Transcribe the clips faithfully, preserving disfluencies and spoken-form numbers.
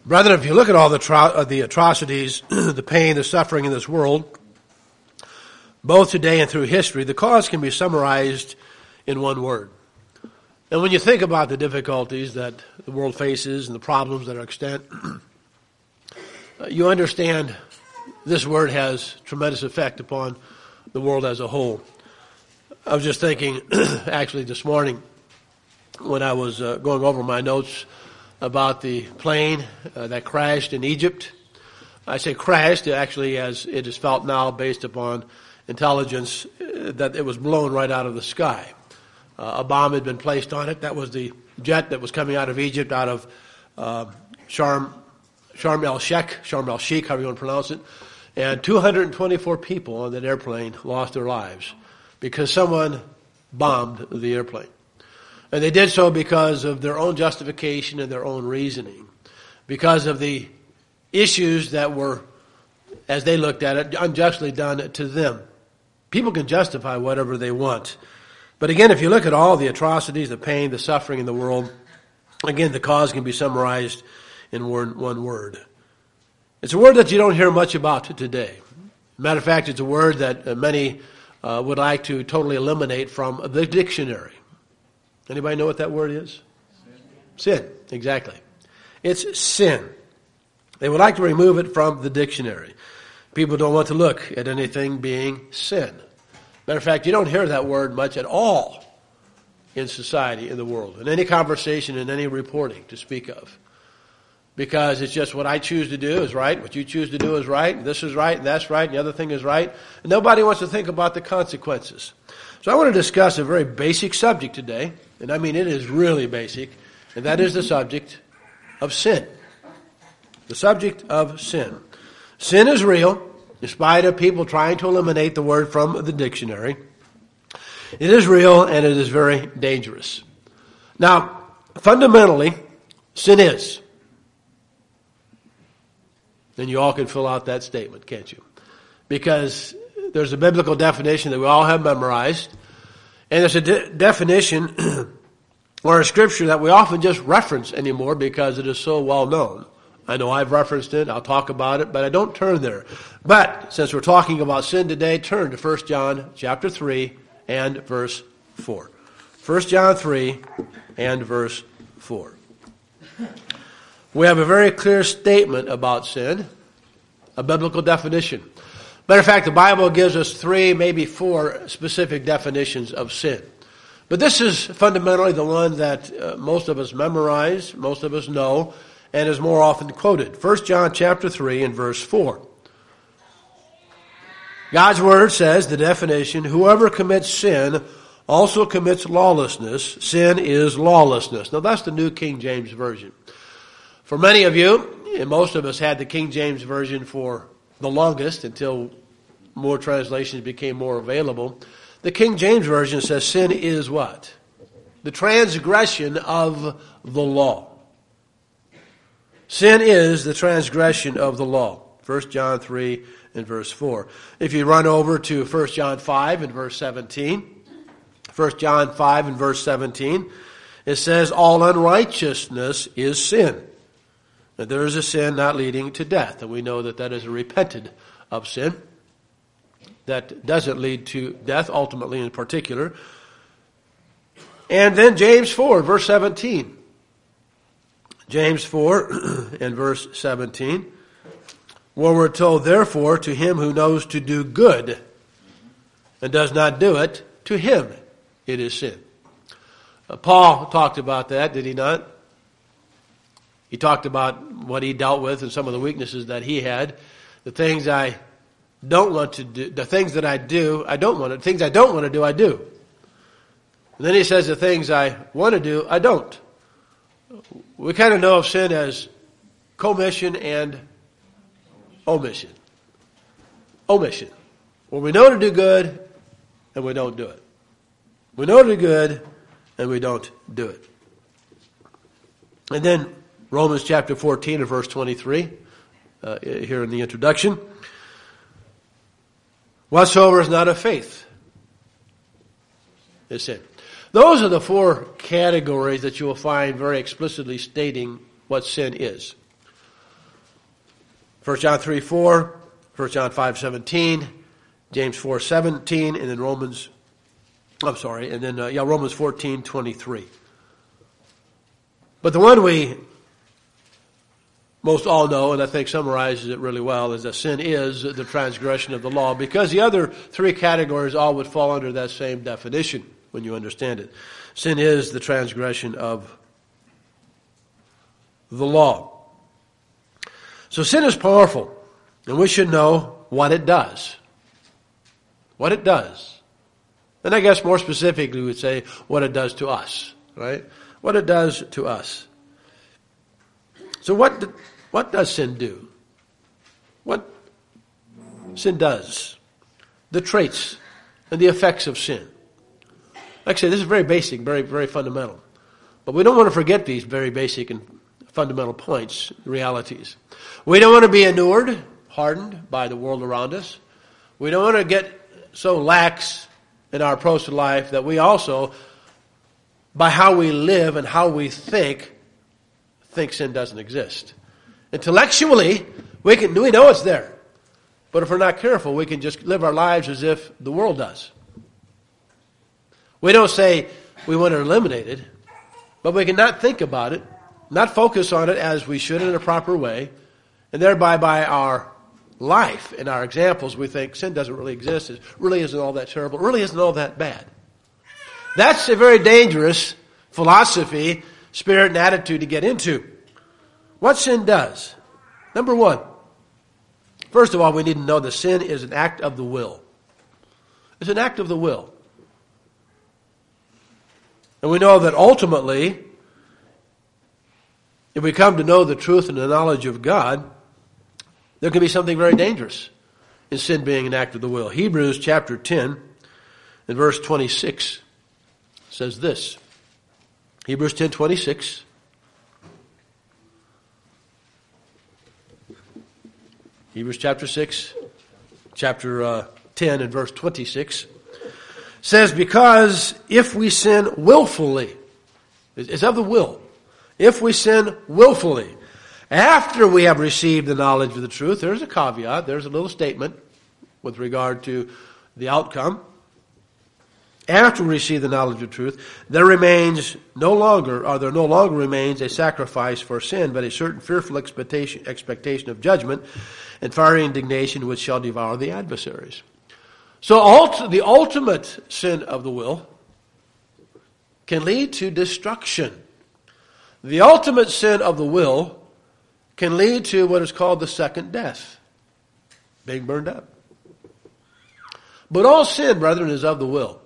Brethren, if you look at all the, tro- uh, the atrocities, the pain, the suffering in this world, both today and through history, the cause can be summarized in one word. And when you think about the difficulties that the world faces and the problems that are extant, you understand this word has tremendous effect upon the world as a whole. I was just thinking, actually this morning, when I was uh, going over my notes about the plane uh, that crashed in Egypt. I say crashed, actually, as it is felt now based upon intelligence, uh, that it was blown right out of the sky. Uh, a bomb had been placed on it. That was the jet that was coming out of Egypt, out of uh, Sharm, Sharm el-Sheikh, Sharm el-Sheikh, however you want to pronounce it. And two hundred twenty-four people on that airplane lost their lives because someone bombed the airplane. And they did so because of their own justification and their own reasoning. Because of the issues that were, as they looked at it, unjustly done to them. People can justify whatever they want. But again, if you look at all the atrocities, the pain, the suffering in the world, again, the cause can be summarized in one, one word. It's a word that you don't hear much about today. Matter of fact, it's a word that many uh, would like to totally eliminate from the dictionary. Anybody know what that word is? Sin. Sin, exactly. It's sin. They would like to remove it from the dictionary. People don't want to look at anything being sin. Matter of fact, you don't hear that word much at all in society, in the world, in any conversation, in any reporting to speak of. Because it's just what I choose to do is right, what you choose to do is right, this is right, and that's right, and the other thing is right. And nobody wants to think about the consequences. So I want to discuss a very basic subject today, and I mean it is really basic, and that is the subject of sin. The subject of sin. Sin is real, in spite of people trying to eliminate the word from the dictionary. It is real, and it is very dangerous. Now, fundamentally, sin is. Then you all can fill out that statement, can't you? Because there's a biblical definition that we all have memorized, and there's a de- definition or a scripture that we often just reference anymore because it is so well known. I know I've referenced it, I'll talk about it, but I don't turn there. But since we're talking about sin today, turn to First John chapter three and verse four. First John three and verse four. We have a very clear statement about sin, a biblical definition. Matter of fact, the Bible gives us three, maybe four specific definitions of sin. But this is fundamentally the one that uh, most of us memorize, most of us know, and is more often quoted. First John chapter three and verse four. God's word says, the definition, whoever commits sin also commits lawlessness. Sin is lawlessness. Now that's the New King James Version. For many of you, and most of us had the King James Version for the longest until more translations became more available. The King James Version says sin is what? The transgression of the law. Sin is the transgression of the law. First John three and verse four. If you run over to First John five and verse seventeen, First John five and verse seventeen, it says, all unrighteousness is sin. That there is a sin not leading to death. And we know that that is a repented of sin. That doesn't lead to death, ultimately in particular. And then James four, verse seventeen. James four and verse seventeen. Where we're told, therefore, to him who knows to do good and does not do it, to him it is sin. Uh, Paul talked about that, did he not? He talked about what he dealt with and some of the weaknesses that he had. The things I don't want to do, the things that I do, I don't want to, the things I don't want to do, I do. And then he says the things I want to do, I don't. We kind of know of sin as commission and omission. Omission. When we know to do good and we don't do it. We know to do good and we don't do it. And then Romans chapter fourteen and verse twenty-three, uh, here in the introduction. Whatsoever is not of faith is sin. Those are the four categories that you will find very explicitly stating what sin is. First John three four, First John five seventeen, James four seventeen, and then Romans, I'm sorry, and then uh, yeah, Romans fourteen twenty-three. But the one we most all know, and I think summarizes it really well, is that sin is the transgression of the law, because the other three categories all would fall under that same definition when you understand it. Sin is the transgression of the law. So sin is powerful, and we should know what it does. What it does. And I guess more specifically we would say what it does to us, right? What it does to us. So what do, what does sin do? What sin does? The traits and the effects of sin. Like I say, this is very basic, very, very fundamental. But we don't want to forget these very basic and fundamental points, realities. We don't want to be inured, hardened by the world around us. We don't want to get so lax in our approach to life that we also, by how we live and how we think, think sin doesn't exist. Intellectually, we can we know it's there. But if we're not careful, we can just live our lives as if the world does. We don't say we want to eliminate it, but we can not think about it, not focus on it as we should in a proper way, and thereby by our life and our examples, we think sin doesn't really exist. It really isn't all that terrible. It really isn't all that bad. That's a very dangerous philosophy, spirit, and attitude to get into. What sin does? Number one, first of all, we need to know that sin is an act of the will. It's an act of the will. And we know that ultimately, if we come to know the truth and the knowledge of God, there can be something very dangerous in sin being an act of the will. Hebrews chapter ten and verse twenty-six says this. Hebrews ten twenty-six. Hebrews chapter six, chapter uh, ten and verse twenty-six says, because if we sin willfully, it's of the will, if we sin willfully, after we have received the knowledge of the truth, there's a caveat, there's a little statement with regard to the outcome. After we receive the knowledge of truth, there remains no longer, or there no longer remains a sacrifice for sin, but a certain fearful expectation, expectation of judgment and fiery indignation which shall devour the adversaries. So ult- the ultimate sin of the will can lead to destruction. The ultimate sin of the will can lead to what is called the second death, being burned up. But all sin, brethren, is of the will.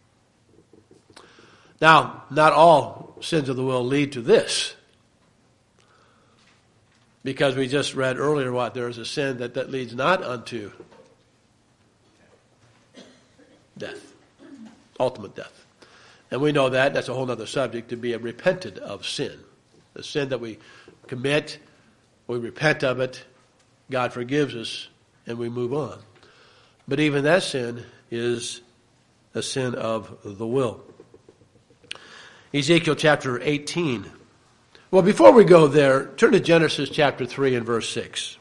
Now, not all sins of the will lead to this. Because we just read earlier what there is a sin that, that leads not unto death, ultimate death. And we know that, that's a whole other subject, to be repented of sin. The sin that we commit, we repent of it, God forgives us, and we move on. But even that sin is a sin of the will. Ezekiel chapter eighteen. Well, before we go there, turn to Genesis chapter three and verse six.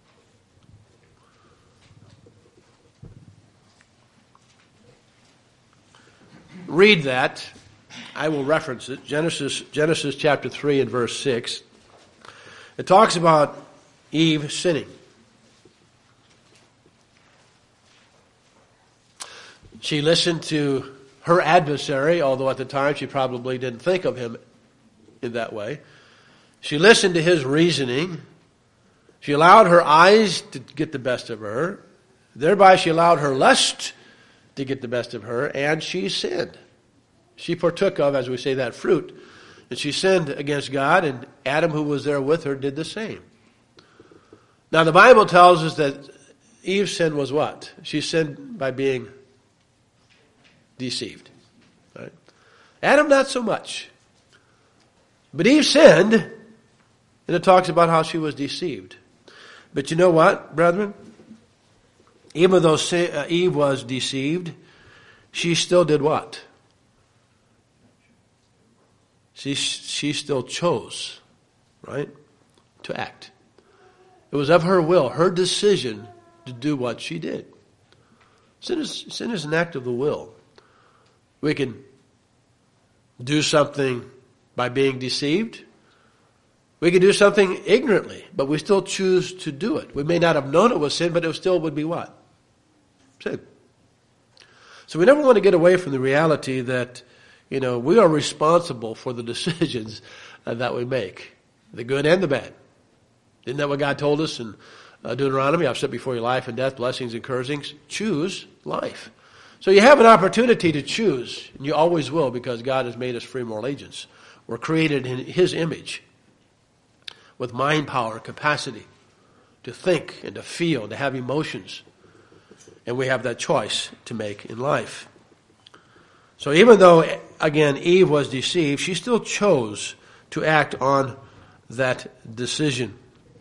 Read that. I will reference it. Genesis, Genesis chapter three and verse six. It talks about Eve sinning. She listened to her adversary, although at the time she probably didn't think of him in that way. She listened to his reasoning. She allowed her eyes to get the best of her. Thereby she allowed her lust to get the best of her, and she sinned. She partook of, as we say, that fruit. And she sinned against God, and Adam, who was there with her, did the same. Now the Bible tells us that Eve's sin was what? She sinned by being deceived. Right? Adam, not so much. But Eve sinned, and it talks about how she was deceived. But you know what, brethren? Even though Eve was deceived, she still did what? She, she still chose, right, to act. It was of her will, her decision to do what she did. Sin is, sin is an act of the will. We can do something by being deceived. We can do something ignorantly, but we still choose to do it. We may not have known it was sin, but it still would be what? Sin. So we never want to get away from the reality that, you know, we are responsible for the decisions uh, that we make, the good and the bad. Isn't that what God told us in uh, Deuteronomy? I've set before you life and death, blessings and cursings. Choose life. So you have an opportunity to choose, and you always will, because God has made us free moral agents. We're created in His image with mind power, capacity to think and to feel, and to have emotions. And we have that choice to make in life. So even though, again, Eve was deceived, she still chose to act on that decision.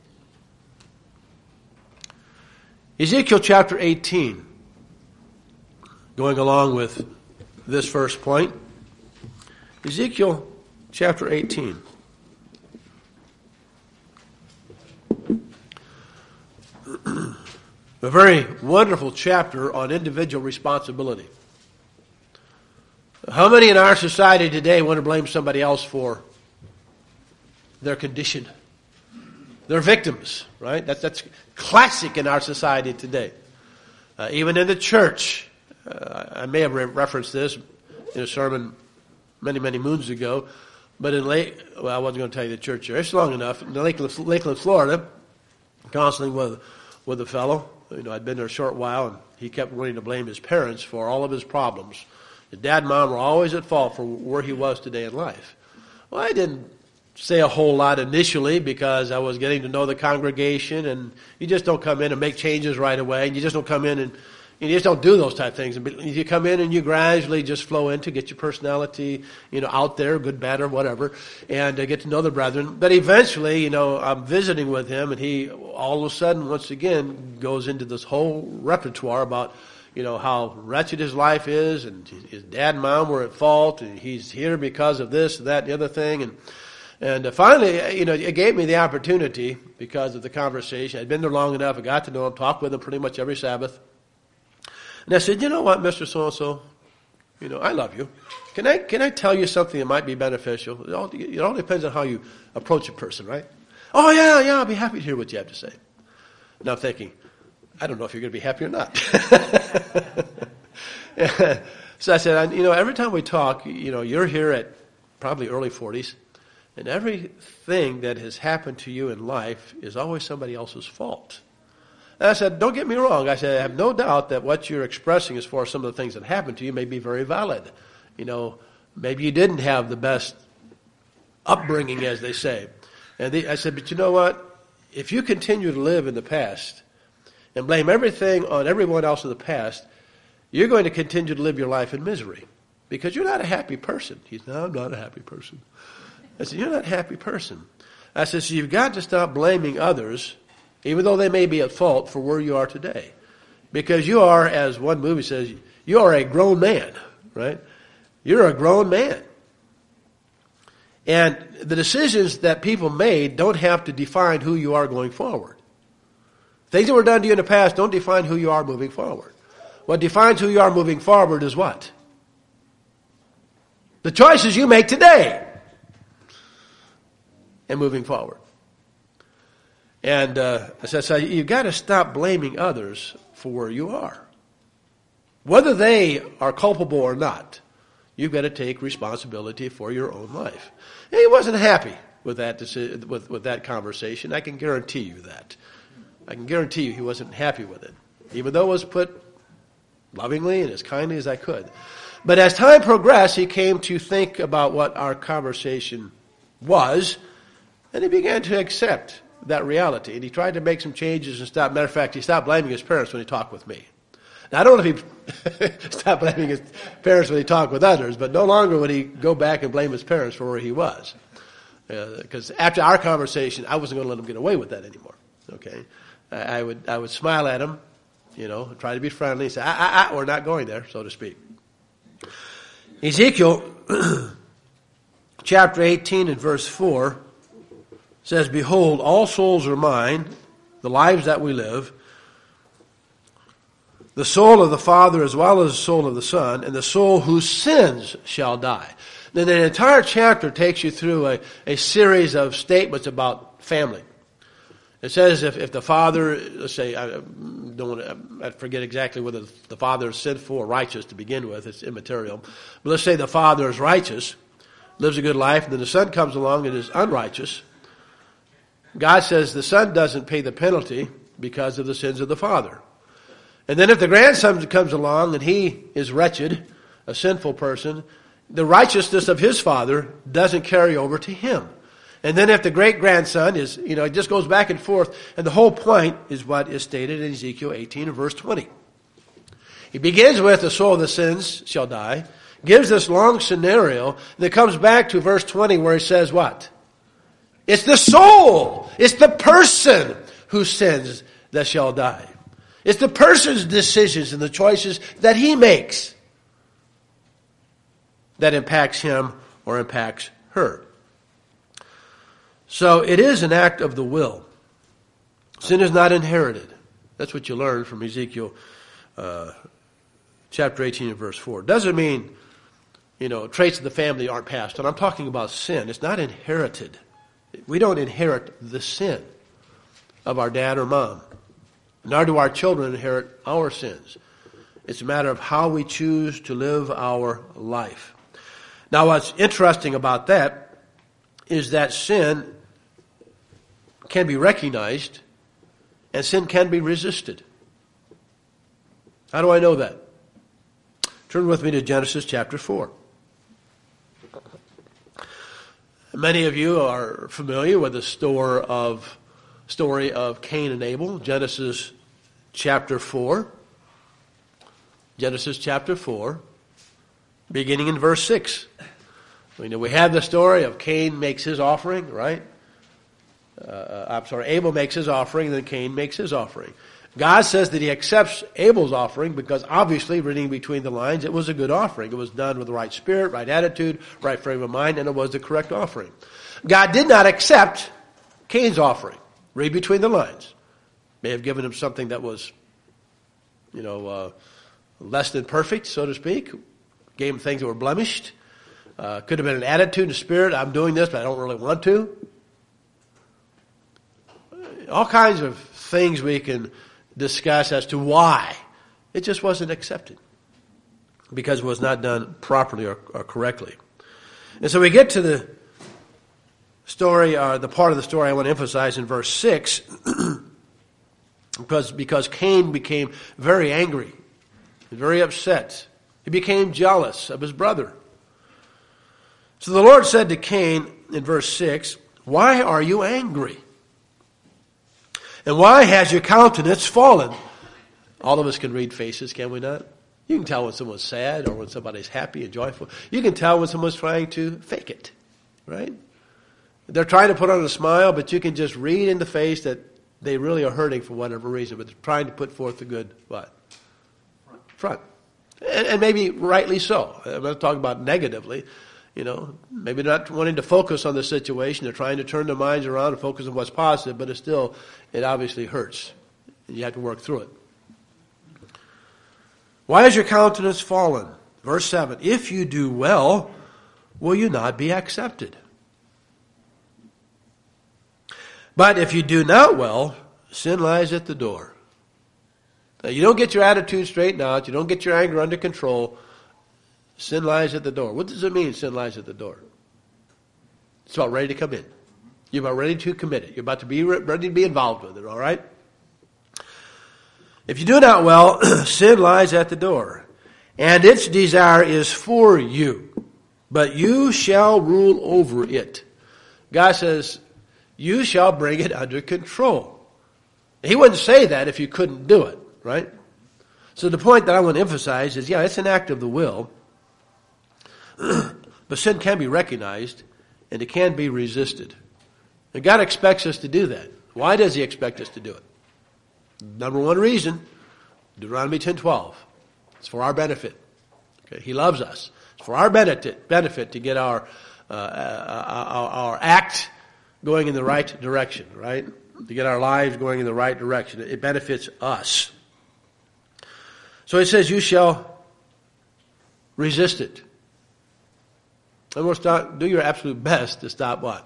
Ezekiel chapter eighteen, going along with this first point. Ezekiel chapter eighteen. A very wonderful chapter on individual responsibility. How many in our society today want to blame somebody else for their condition? They're victims, right? That's, that's classic in our society today. Uh, even in the church, uh, I may have re- referenced this in a sermon many, many moons ago, but in Lake, well, I wasn't going to tell you the church here. It's long enough. In Lakeland, Lakeland, Florida, counseling with, with a fellow. You know, I'd been there a short while, and he kept wanting to blame his parents for all of his problems. His dad and mom were always at fault for where he was today in life. Well, I didn't say a whole lot initially because I was getting to know the congregation, and you just don't come in and make changes right away, and you just don't come in and you just don't do those type of things. You come in and you gradually just flow in to get your personality, you know, out there, good, bad, or whatever, and uh, get to know the brethren. But eventually, you know, I'm visiting with him, and he all of a sudden, once again, goes into this whole repertoire about, you know, how wretched his life is, and his dad and mom were at fault, and he's here because of this, that, and the other thing, and And uh, finally, you know, it gave me the opportunity because of the conversation. I'd been there long enough. I got to know him, talked with him pretty much every Sabbath. And I said, you know what, Mister So-and-so, you know, I love you. Can I can I tell you something that might be beneficial? It all, it all depends on how you approach a person, right? Oh, yeah, yeah, I'll be happy to hear what you have to say. Now I'm thinking, I don't know if you're going to be happy or not. So I said, you know, every time we talk, you know, you're here at probably early forties. And everything that has happened to you in life is always somebody else's fault. And I said, don't get me wrong. I said, I have no doubt that what you're expressing as far as some of the things that happened to you may be very valid. You know, maybe you didn't have the best upbringing, as they say. And they, I said, but you know what? If you continue to live in the past and blame everything on everyone else in the past, you're going to continue to live your life in misery because you're not a happy person. He said, no, I'm not a happy person. I said, you're not a happy person. I said, so you've got to stop blaming others, even though they may be at fault for where you are today. Because you are, as one movie says, you are a grown man, right? You're a grown man. And the decisions that people made don't have to define who you are going forward. Things that were done to you in the past don't define who you are moving forward. What defines who you are moving forward is what? The choices you make today. And moving forward. And uh, I said, so you've got to stop blaming others for where you are. Whether they are culpable or not, you've got to take responsibility for your own life. And he wasn't happy with that decision, with, with that conversation. I can guarantee you that. I can guarantee you he wasn't happy with it, even though it was put lovingly and as kindly as I could. But as time progressed, he came to think about what our conversation was. And he began to accept that reality. And he tried to make some changes and stop. Matter of fact, he stopped blaming his parents when he talked with me. Now, I don't know if he stopped blaming his parents when he talked with others, but no longer would he go back and blame his parents for where he was. Because uh, after our conversation, I wasn't going to let him get away with that anymore. Okay, I, I would I would smile at him, you know, try to be friendly, and say, ah, ah, ah, we're not going there, so to speak. Ezekiel chapter eighteen and verse four says, behold, all souls are mine, the lives that we live, the soul of the Father as well as the soul of the Son, and the soul whose sins shall die. Then the entire chapter takes you through a, a series of statements about family. It says if, if the father, let's say, I don't want to, I forget exactly whether the father is sinful or righteous to begin with, it's immaterial. But let's say the father is righteous, lives a good life, and then the son comes along and is unrighteous. God says the son doesn't pay the penalty because of the sins of the father. And then if the grandson comes along and he is wretched, a sinful person, the righteousness of his father doesn't carry over to him. And then if the great-grandson is, you know, it just goes back and forth. And the whole point is what is stated in Ezekiel eighteen and verse twenty. He begins with the soul of the sins shall die, gives this long scenario, and then comes back to verse twenty where he says what? It's the soul. It's the person who sins that shall die. It's the person's decisions and the choices that he makes that impacts him or impacts her. So it is an act of the will. Sin is not inherited. That's what you learn from Ezekiel uh, chapter eighteen and verse four. Doesn't mean, you know, traits of the family aren't passed on. I'm talking about sin. It's not inherited. We don't inherit the sin of our dad or mom. Nor do our children inherit our sins. It's a matter of how we choose to live our life. Now, what's interesting about that is that sin can be recognized and sin can be resisted. How do I know that? Turn with me to Genesis chapter four. Many of you are familiar with the story of story of Cain and Abel, Genesis chapter four. Genesis chapter four, beginning in verse six. We know we have the story of Cain makes his offering, right? Uh, I'm sorry, Abel makes his offering, and then Cain makes his offering. God says that he accepts Abel's offering because obviously, reading between the lines, it was a good offering. It was done with the right spirit, right attitude, right frame of mind, and it was the correct offering. God did not accept Cain's offering. Read between the lines. May have given him something that was, you know, uh, less than perfect, so to speak. Gave him things that were blemished. Uh, could have been an attitude, a spirit. I'm doing this, but I don't really want to. All kinds of things we can discuss as to why. It just wasn't accepted. Because it was not done properly or, or correctly. And so we get to the story, or the part of the story I want to emphasize in verse six, because, because Cain became very angry, very upset. He became jealous of his brother. So the Lord said to Cain in verse six, "Why are you angry? And why has your countenance fallen?" All of us can read faces, can we not? You can tell when someone's sad or when somebody's happy and joyful. You can tell when someone's trying to fake it, right? They're trying to put on a smile, but you can just read in the face that they really are hurting for whatever reason, but they're trying to put forth the good, what? Front. Front. And, and maybe rightly so. I'm not talking about negatively. You know, maybe not wanting to focus on the situation. They're trying to turn their minds around and focus on what's positive, but it still, it obviously hurts. And you have to work through it. Why has your countenance fallen? Verse seven, if you do well, will you not be accepted? But if you do not well, sin lies at the door. Now, you don't get your attitude straightened out, you don't get your anger under control, sin lies at the door. What does it mean, sin lies at the door? It's about ready to come in. You're about ready to commit it. You're about to be re- ready to be involved with it, all right? If you do not well, sin lies at the door, and its desire is for you, but you shall rule over it. God says, you shall bring it under control. He wouldn't say that if you couldn't do it, right? So the point that I want to emphasize is, yeah, it's an act of the will, but sin can be recognized, and it can be resisted. And God expects us to do that. Why does He expect us to do it? Number one reason, Deuteronomy ten twelve. It's for our benefit. Okay, He loves us. It's for our benefit, benefit to get our, uh, our our act going in the right direction, right? to get our lives going in the right direction. It benefits us. So it says, you shall resist it. And we'll start, do your absolute best to stop what?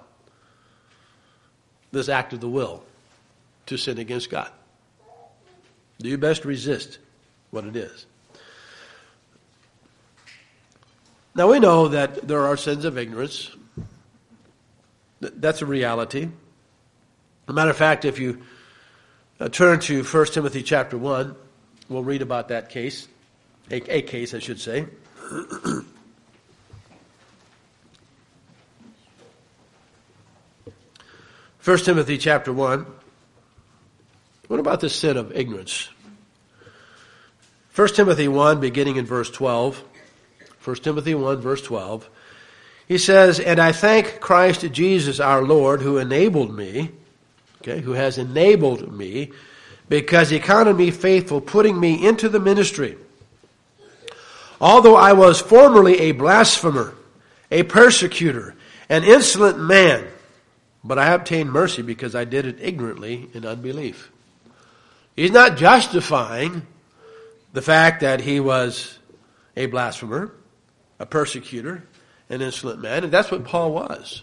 This act of the will to sin against God. Do your best to resist what it is. Now we know that there are sins of ignorance. That's a reality. As a matter of fact, if you uh, turn to First Timothy chapter one, we'll read about that case. A, a case, I should say. First Timothy chapter one. What about the sin of ignorance? First Timothy one, beginning in verse twelve. First Timothy one, verse twelve. He says, and I thank Christ Jesus our Lord, who enabled me, okay, who has enabled me, because he counted me faithful, putting me into the ministry. Although I was formerly a blasphemer, a persecutor, an insolent man, but I obtained mercy because I did it ignorantly in unbelief. He's not justifying the fact that he was a blasphemer, a persecutor, an insolent man, and that's what Paul was.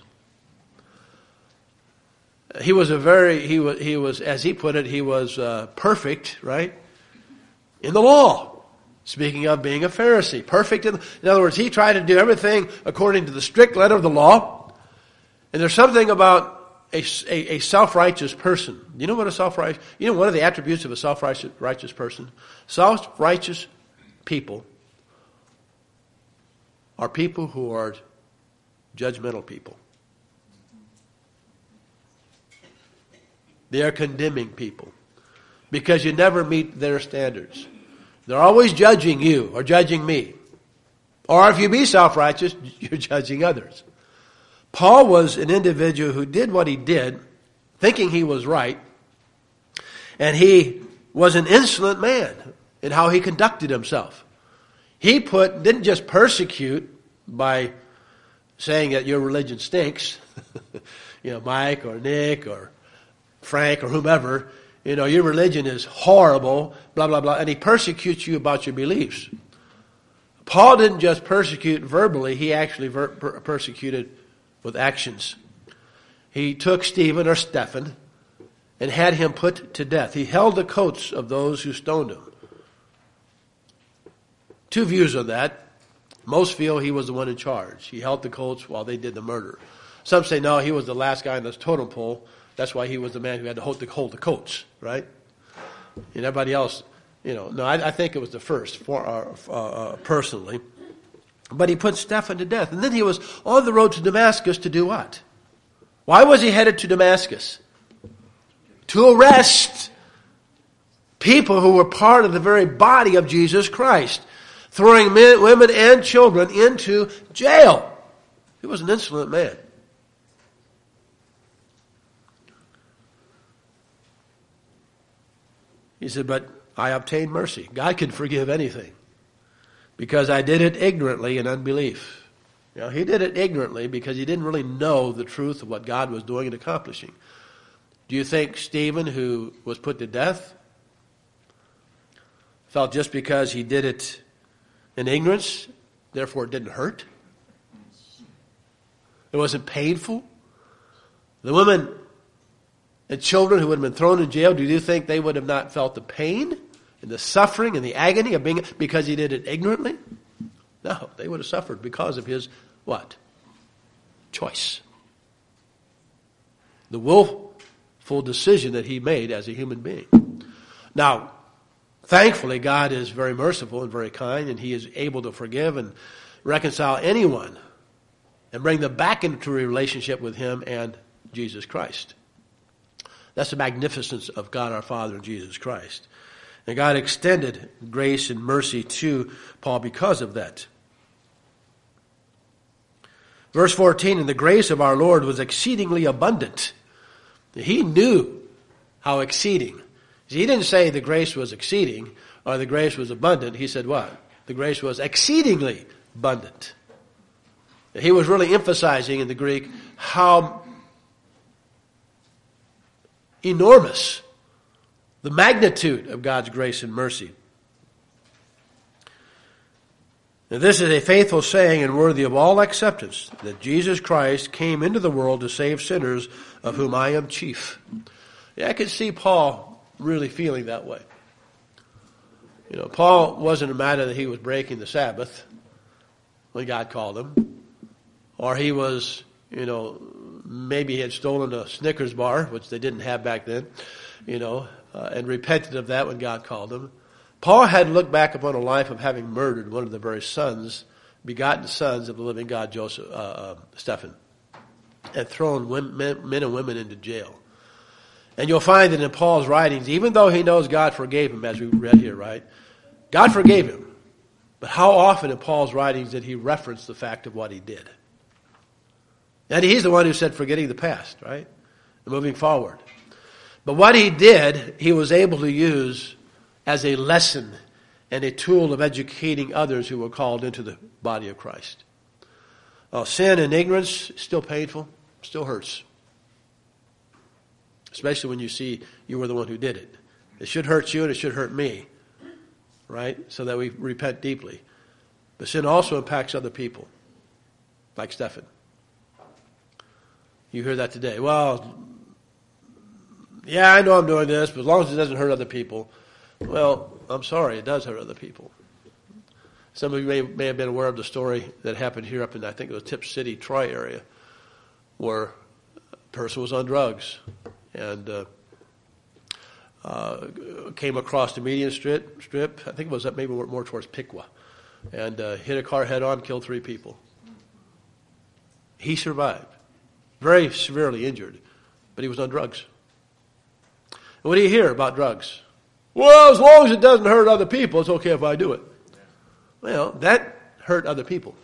He was a very, he was, he was, as he put it, he was uh, perfect, right, in the law. Speaking of being a Pharisee, perfect in, in other words, he tried to do everything according to the strict letter of the law. And there's something about a, a, a self-righteous person. You know what a self-righteous, you know one of the attributes of a self-righteous righteous person? Self-righteous people are people who are judgmental people. They are condemning people because you never meet their standards. They're always judging you or judging me. Or if you be self-righteous, you're judging others. Paul was an individual who did what he did, thinking he was right, and he was an insolent man in how he conducted himself. He put didn't just persecute by saying that your religion stinks, you know, Mike or Nick or Frank or whomever, you know, your religion is horrible, blah, blah, blah, and he persecutes you about your beliefs. Paul didn't just persecute verbally, he actually ver- per- persecuted with actions. He took Stephen or Stephen and had him put to death. He held the coats of those who stoned him. Two views on that. Most feel he was the one in charge. He held the coats while they did the murder. Some say, no, he was the last guy on this totem pole. That's why he was the man who had to hold the, hold the coats, right? And everybody else, you know, no, I, I think it was the first, for, uh, uh, personally. But he put Stephen to death. And then he was on the road to Damascus to do what? Why was he headed to Damascus? To arrest people who were part of the very body of Jesus Christ. Throwing men, women and children into jail. He was an insolent man. He said, but I obtained mercy. God can forgive anything because I did it ignorantly in unbelief. You know, he did it ignorantly because he didn't really know the truth of what God was doing and accomplishing. Do you think Stephen, who was put to death, felt just because he did it in ignorance, therefore it didn't hurt? It wasn't painful? The women and children who would have been thrown in jail, do you think they would have not felt the pain and the suffering and the agony of being, because he did it ignorantly? No, they would have suffered because of his, what? Choice. The willful decision that he made as a human being. Now, thankfully, God is very merciful and very kind, and he is able to forgive and reconcile anyone and bring them back into a relationship with him and Jesus Christ. That's the magnificence of God our Father and Jesus Christ. And God extended grace and mercy to Paul because of that. Verse fourteen, and the grace of our Lord was exceedingly abundant. He knew how exceeding. He didn't say the grace was exceeding or the grace was abundant. He said what? The grace was exceedingly abundant. He was really emphasizing in the Greek how enormous, the magnitude of God's grace and mercy. Now, this is a faithful saying and worthy of all acceptance, that Jesus Christ came into the world to save sinners, of whom I am chief. Yeah, I could see Paul really feeling that way. You know, Paul wasn't a matter that he was breaking the Sabbath when God called him, or he was, you know, maybe he had stolen a Snickers bar, which they didn't have back then, you know, uh, and repented of that when God called him. Paul had looked back upon a life of having murdered one of the very sons, begotten sons of the living God, Joseph, uh, uh, Stephen, and thrown women, men and women into jail. And you'll find that in Paul's writings, even though he knows God forgave him, as we read here, right? God forgave him. But how often in Paul's writings did he reference the fact of what he did? And he's the one who said forgetting the past, right? And moving forward. But what he did, he was able to use as a lesson and a tool of educating others who were called into the body of Christ. Uh, sin and ignorance, still painful, still hurts. Especially when you see you were the one who did it. It should hurt you and it should hurt me, right? So that we repent deeply. But sin also impacts other people, like Stephen. You hear that today. Well, yeah, I know I'm doing this, but as long as it doesn't hurt other people. Well, I'm sorry, it does hurt other people. Some of you may, may have been aware of the story that happened here up in, I think it was Tip City, Troy area, where a person was on drugs and uh, uh, came across the median strip, strip, I think it was up maybe more, more towards Piqua, and uh, hit a car head on, killed three people. He survived, very severely injured, but he was on drugs. And what do you hear about drugs? Well, as long as it doesn't hurt other people, it's okay if I do it. Well, that hurt other people.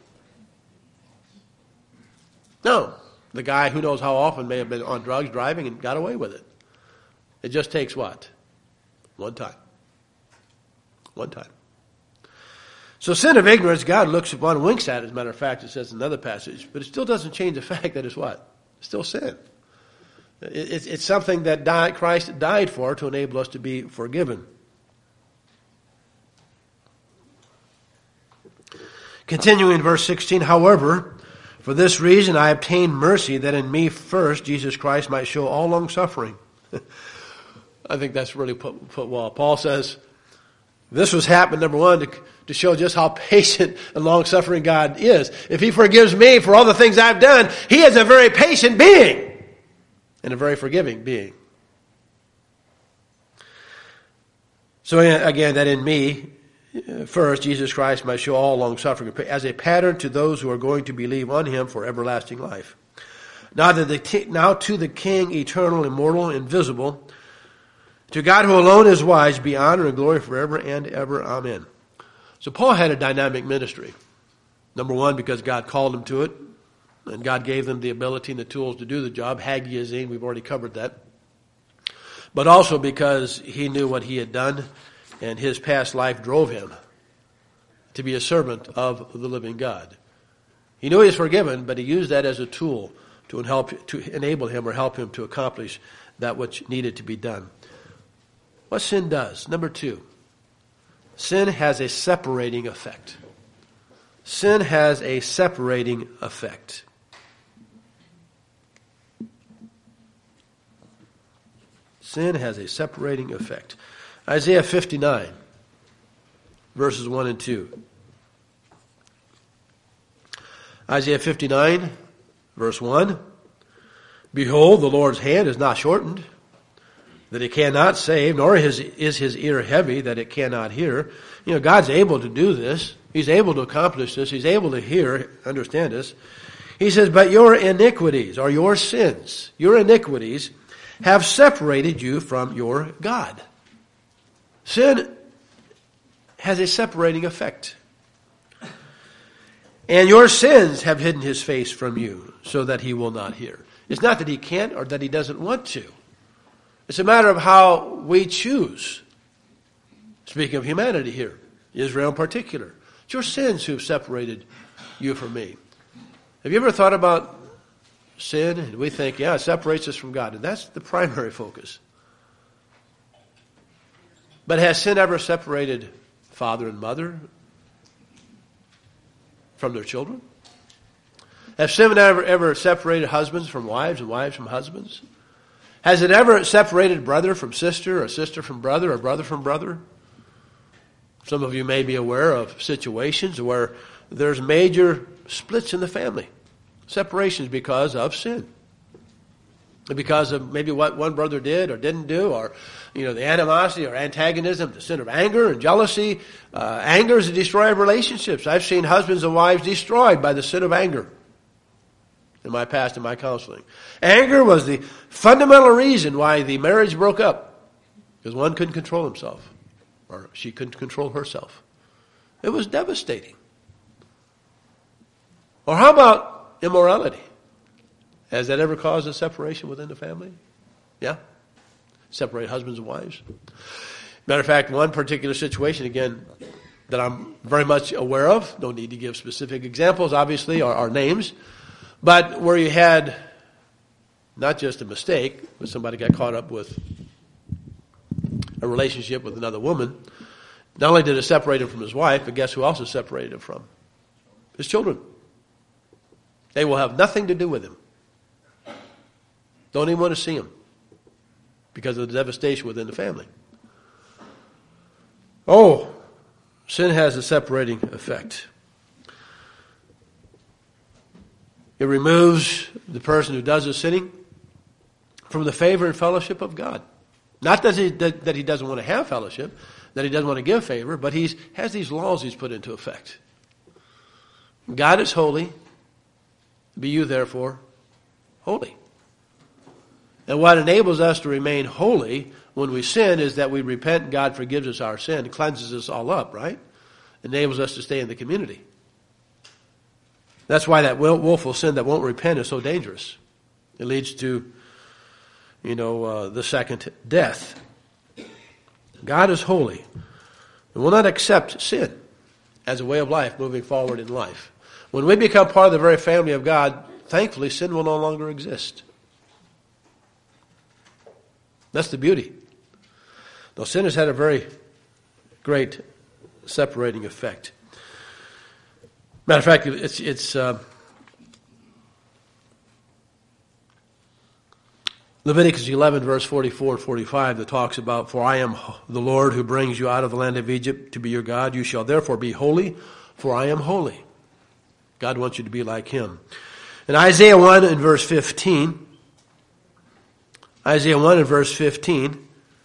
No, the guy who knows how often may have been on drugs driving and got away with it. It just takes what? One time. One time. So sin of ignorance, God looks upon and winks at, as a matter of fact, it says in another passage, but it still doesn't change the fact that it's what? It's still sin. It's, it's something that died, Christ died for to enable us to be forgiven. Continuing in verse sixteen, however, for this reason I obtained mercy, that in me first Jesus Christ might show all long suffering. I think that's really put, put well. Paul says, this was happening, number one, to, to show just how patient and long-suffering God is. If he forgives me for all the things I've done, he is a very patient being. And a very forgiving being. So again, that in me, first, Jesus Christ might show all long suffering as a pattern to those who are going to believe on him for everlasting life. Now, that the, now to the King, eternal, immortal, invisible, to God who alone is wise, be honor and glory forever and ever. Amen. So Paul had a dynamic ministry. Number one, because God called him to it. And God gave them the ability and the tools to do the job. Hagiazine, we've already covered that. But also because he knew what he had done, and his past life drove him to be a servant of the living God. He knew he was forgiven, but he used that as a tool to help to enable him or help him to accomplish that which needed to be done. What sin does? Number two, sin has a separating effect. Sin has a separating effect. Sin has a separating effect. Isaiah fifty-nine, verses one and two. Isaiah fifty-nine, verse one. Behold, the Lord's hand is not shortened, that it cannot save, nor is, is his ear heavy, that it cannot hear. You know, God's able to do this. He's able to accomplish this. He's able to hear, understand this. He says, but your iniquities, or your sins, your iniquities, have separated you from your God. Sin has a separating effect. And your sins have hidden his face from you, so that he will not hear. It's not that he can't or that he doesn't want to. It's a matter of how we choose. Speaking of humanity here, Israel in particular. It's your sins who have separated you from me. Have you ever thought about sin? And we think, yeah, it separates us from God. And that's the primary focus. But has sin ever separated father and mother from their children? Has sin ever, ever separated husbands from wives and wives from husbands? Has it ever separated brother from sister or sister from brother or brother from brother? Some of you may be aware of situations where there's major splits in the family. Separations because of sin. Because of maybe what one brother did or didn't do, or you know, the animosity or antagonism, the sin of anger and jealousy. Uh, anger is a destroyer of relationships. I've seen husbands and wives destroyed by the sin of anger in my past and my counseling. Anger was the fundamental reason why the marriage broke up, because one couldn't control himself, or she couldn't control herself. It was devastating. Or how about immorality? Has that ever caused a separation within the family? Yeah? Separate husbands and wives? Matter of fact, one particular situation, again, that I'm very much aware of, no need to give specific examples, obviously, or, or names, but where you had not just a mistake, but somebody got caught up with a relationship with another woman. Not only did it separate him from his wife, but guess who else it separated him from? His children. They will have nothing to do with him. Don't even want to see him because of the devastation within the family. Oh, sin has a separating effect. It removes the person who does the sinning from the favor and fellowship of God. Not that he, that, that he doesn't want to have fellowship, that he doesn't want to give favor, but he has these laws he's put into effect. God is holy. Be you therefore holy. And what enables us to remain holy when we sin is that we repent, God forgives us our sin, cleanses us all up, right? Enables us to stay in the community. That's why that willful sin that won't repent is so dangerous. It leads to, you know, uh, the second death. God is holy and will not accept sin as a way of life moving forward in life. When we become part of the very family of God, thankfully, sin will no longer exist. That's the beauty. Though sin has had a very great separating effect. Matter of fact, it's it's uh, Leviticus eleven, verse forty-four and forty-five that talks about, "For I am the Lord who brings you out of the land of Egypt to be your God. You shall therefore be holy, for I am holy." God wants you to be like Him. In Isaiah one and verse fifteen, Isaiah one and verse fifteen,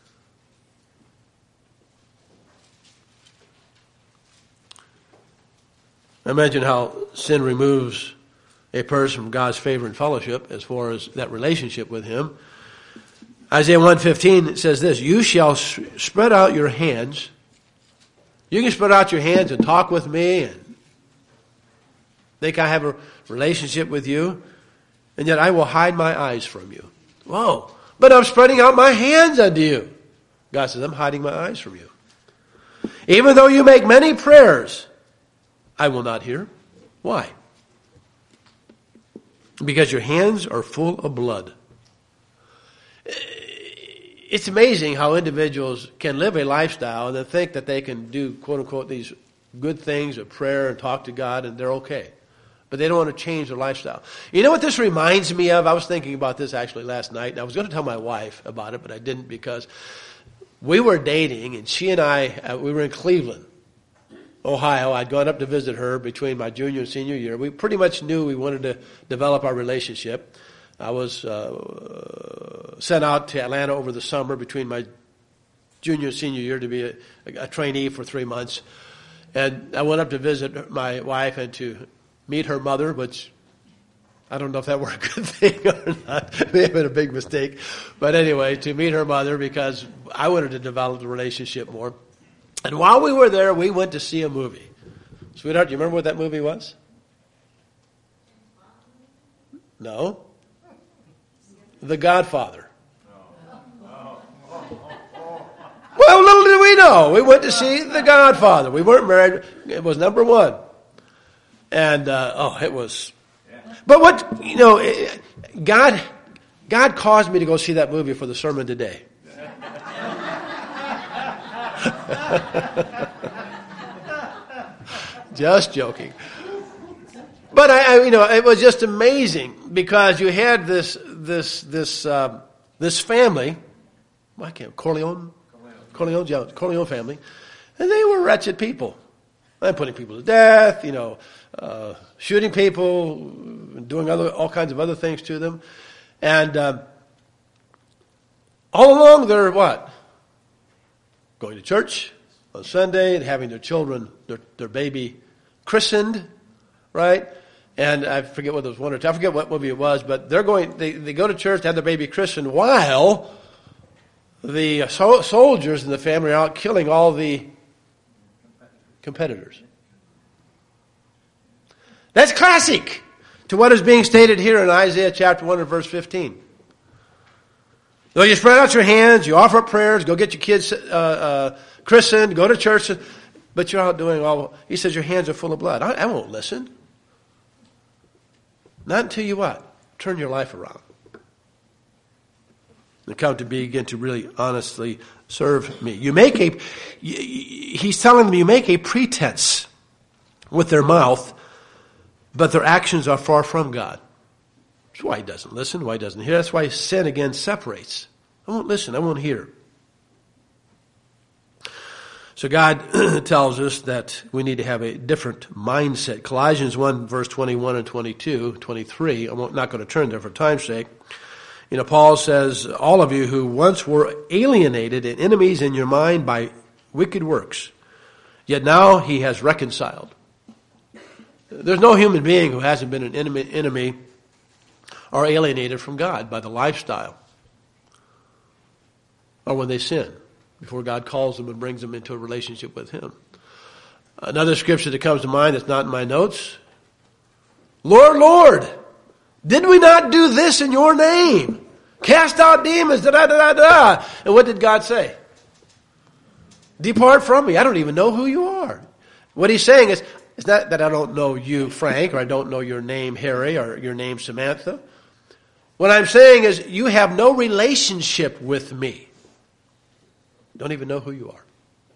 imagine how sin removes a person from God's favor and fellowship as far as that relationship with Him. Isaiah one fifteen says this, "You shall spread out your hands." You can spread out your hands and talk with me and think I have a relationship with you, and yet I will hide my eyes from you. Whoa, but I'm spreading out my hands unto you. God says, I'm hiding my eyes from you. Even though you make many prayers, I will not hear. Why? Because your hands are full of blood. It's amazing how individuals can live a lifestyle and then think that they can do, quote unquote, these good things of prayer and talk to God and they're okay. But they don't want to change their lifestyle. You know what this reminds me of? I was thinking about this actually last night, and I was going to tell my wife about it, but I didn't because we were dating, and she and I, uh, we were in Cleveland, Ohio. I'd gone up to visit her between my junior and senior year. We pretty much knew we wanted to develop our relationship. I was uh, sent out to Atlanta over the summer between my junior and senior year to be a, a trainee for three months. And I went up to visit my wife and to meet her mother, which I don't know if that were a good thing or not. It may have been a big mistake. But anyway, to meet her mother because I wanted to develop the relationship more. And while we were there, we went to see a movie. Sweetheart, do you remember what that movie was? No? The Godfather. Well, little did we know. We went to see The Godfather. We weren't married. It was number one. And, uh, oh, it was. But what, you know, God, God caused me to go see that movie for the sermon today. Just joking. But I, I, you know, it was just amazing because you had this, this, this, uh, this family. I can't Corleone, Corleone, Corleone, Corleone family, and they were wretched people. I'm putting people to death, you know, uh, shooting people, doing other all kinds of other things to them, and uh, all along they're what? Going to church on Sunday and having their children, their, their baby christened, right? And I forget whether it was one or two. I forget what movie it was, but they're going. They, they go to church to have their baby christened while the so, soldiers in the family are out killing all the competitors. That's classic to what is being stated here in Isaiah chapter one and verse fifteen. Though you spread out your hands, you offer up prayers, go get your kids uh, uh, christened, go to church, but you're out doing all. He says your hands are full of blood. I, I won't listen. Not until you what? Turn your life around. And come to begin to really honestly serve me. You make a, he's telling them you make a pretense with their mouth, but their actions are far from God. That's why he doesn't listen, why he doesn't hear. That's why sin again separates. I won't listen, I won't hear. So God tells us that we need to have a different mindset. Colossians one, verse twenty-one and twenty-two, twenty-three. I'm not going to turn there for time's sake. You know, Paul says, all of you who once were alienated and enemies in your mind by wicked works, yet now he has reconciled. There's no human being who hasn't been an enemy, enemy or alienated from God by the lifestyle or when they sin, before God calls them and brings them into a relationship with him. Another scripture that comes to mind that's not in my notes. Lord, Lord, did we not do this in your name? Cast out demons, da da da da da. And what did God say? Depart from me. I don't even know who you are. What he's saying is, it's not that I don't know you, Frank, or I don't know your name, Harry, or your name, Samantha. What I'm saying is, you have no relationship with me. Don't even know who you are.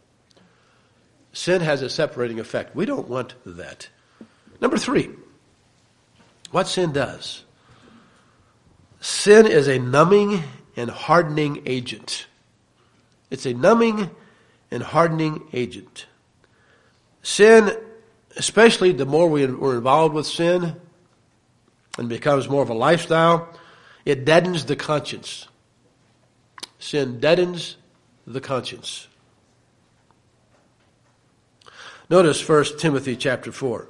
Sin has a separating effect. We don't want that. Number three, what sin does. Sin is a numbing and hardening agent. It's a numbing and hardening agent. Sin, especially the more we're involved with sin and becomes more of a lifestyle, it deadens the conscience. Sin deadens the conscience. Notice First Timothy chapter four.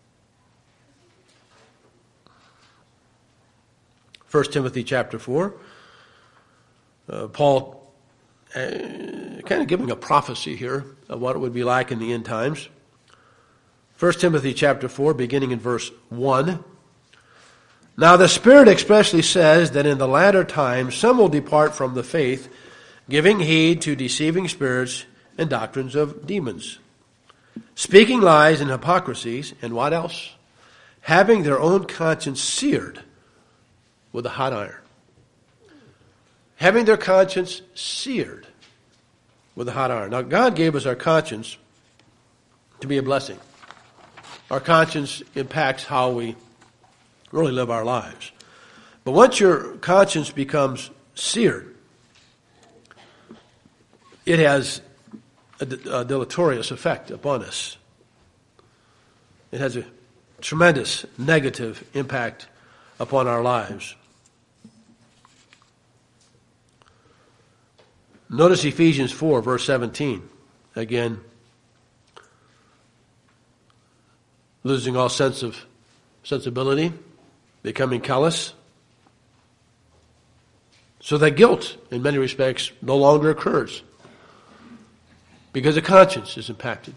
First Timothy chapter four. Uh, Paul uh, kind of giving a prophecy here of what it would be like in the end times. First Timothy chapter four, beginning in verse one. Now the Spirit expressly says that in the latter times some will depart from the faith, giving heed to deceiving spirits and doctrines of demons, speaking lies and hypocrisies, and what else? Having their own conscience seared with a hot iron. Having their conscience seared with a hot iron. Now, God gave us our conscience to be a blessing. Our conscience impacts how we really live our lives. But once your conscience becomes seared, it has a, a deleterious effect upon us. It has a tremendous negative impact upon our lives. Notice Ephesians four, verse seventeen. Again, losing all sense of sensibility, becoming callous, so that guilt, in many respects, no longer occurs because the conscience is impacted.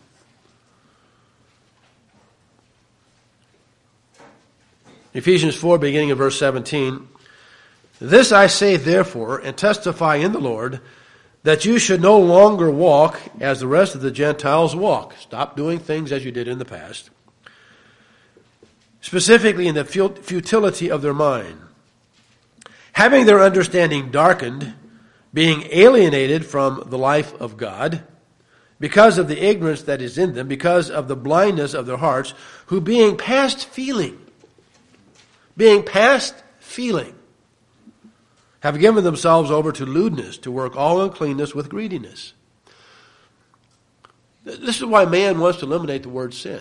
Ephesians four, beginning in verse seventeen. This I say, therefore, and testify in the Lord, that you should no longer walk as the rest of the Gentiles walk. Stop doing things as you did in the past. Specifically in the futility of their mind. Having their understanding darkened, being alienated from the life of God because of the ignorance that is in them, because of the blindness of their hearts, who being past feeling, being past feeling, have given themselves over to lewdness, to work all uncleanness with greediness. This is why man wants to eliminate the word sin.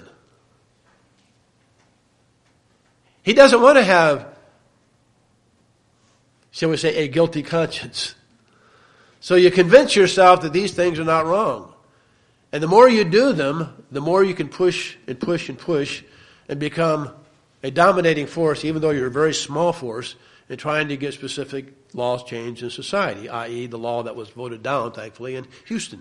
He doesn't want to have, shall we say, a guilty conscience. So you convince yourself that these things are not wrong. And the more you do them, the more you can push and push and push and become a dominating force, even though you're a very small force, in trying to get specific laws changed in society, that is the law that was voted down, thankfully, in Houston.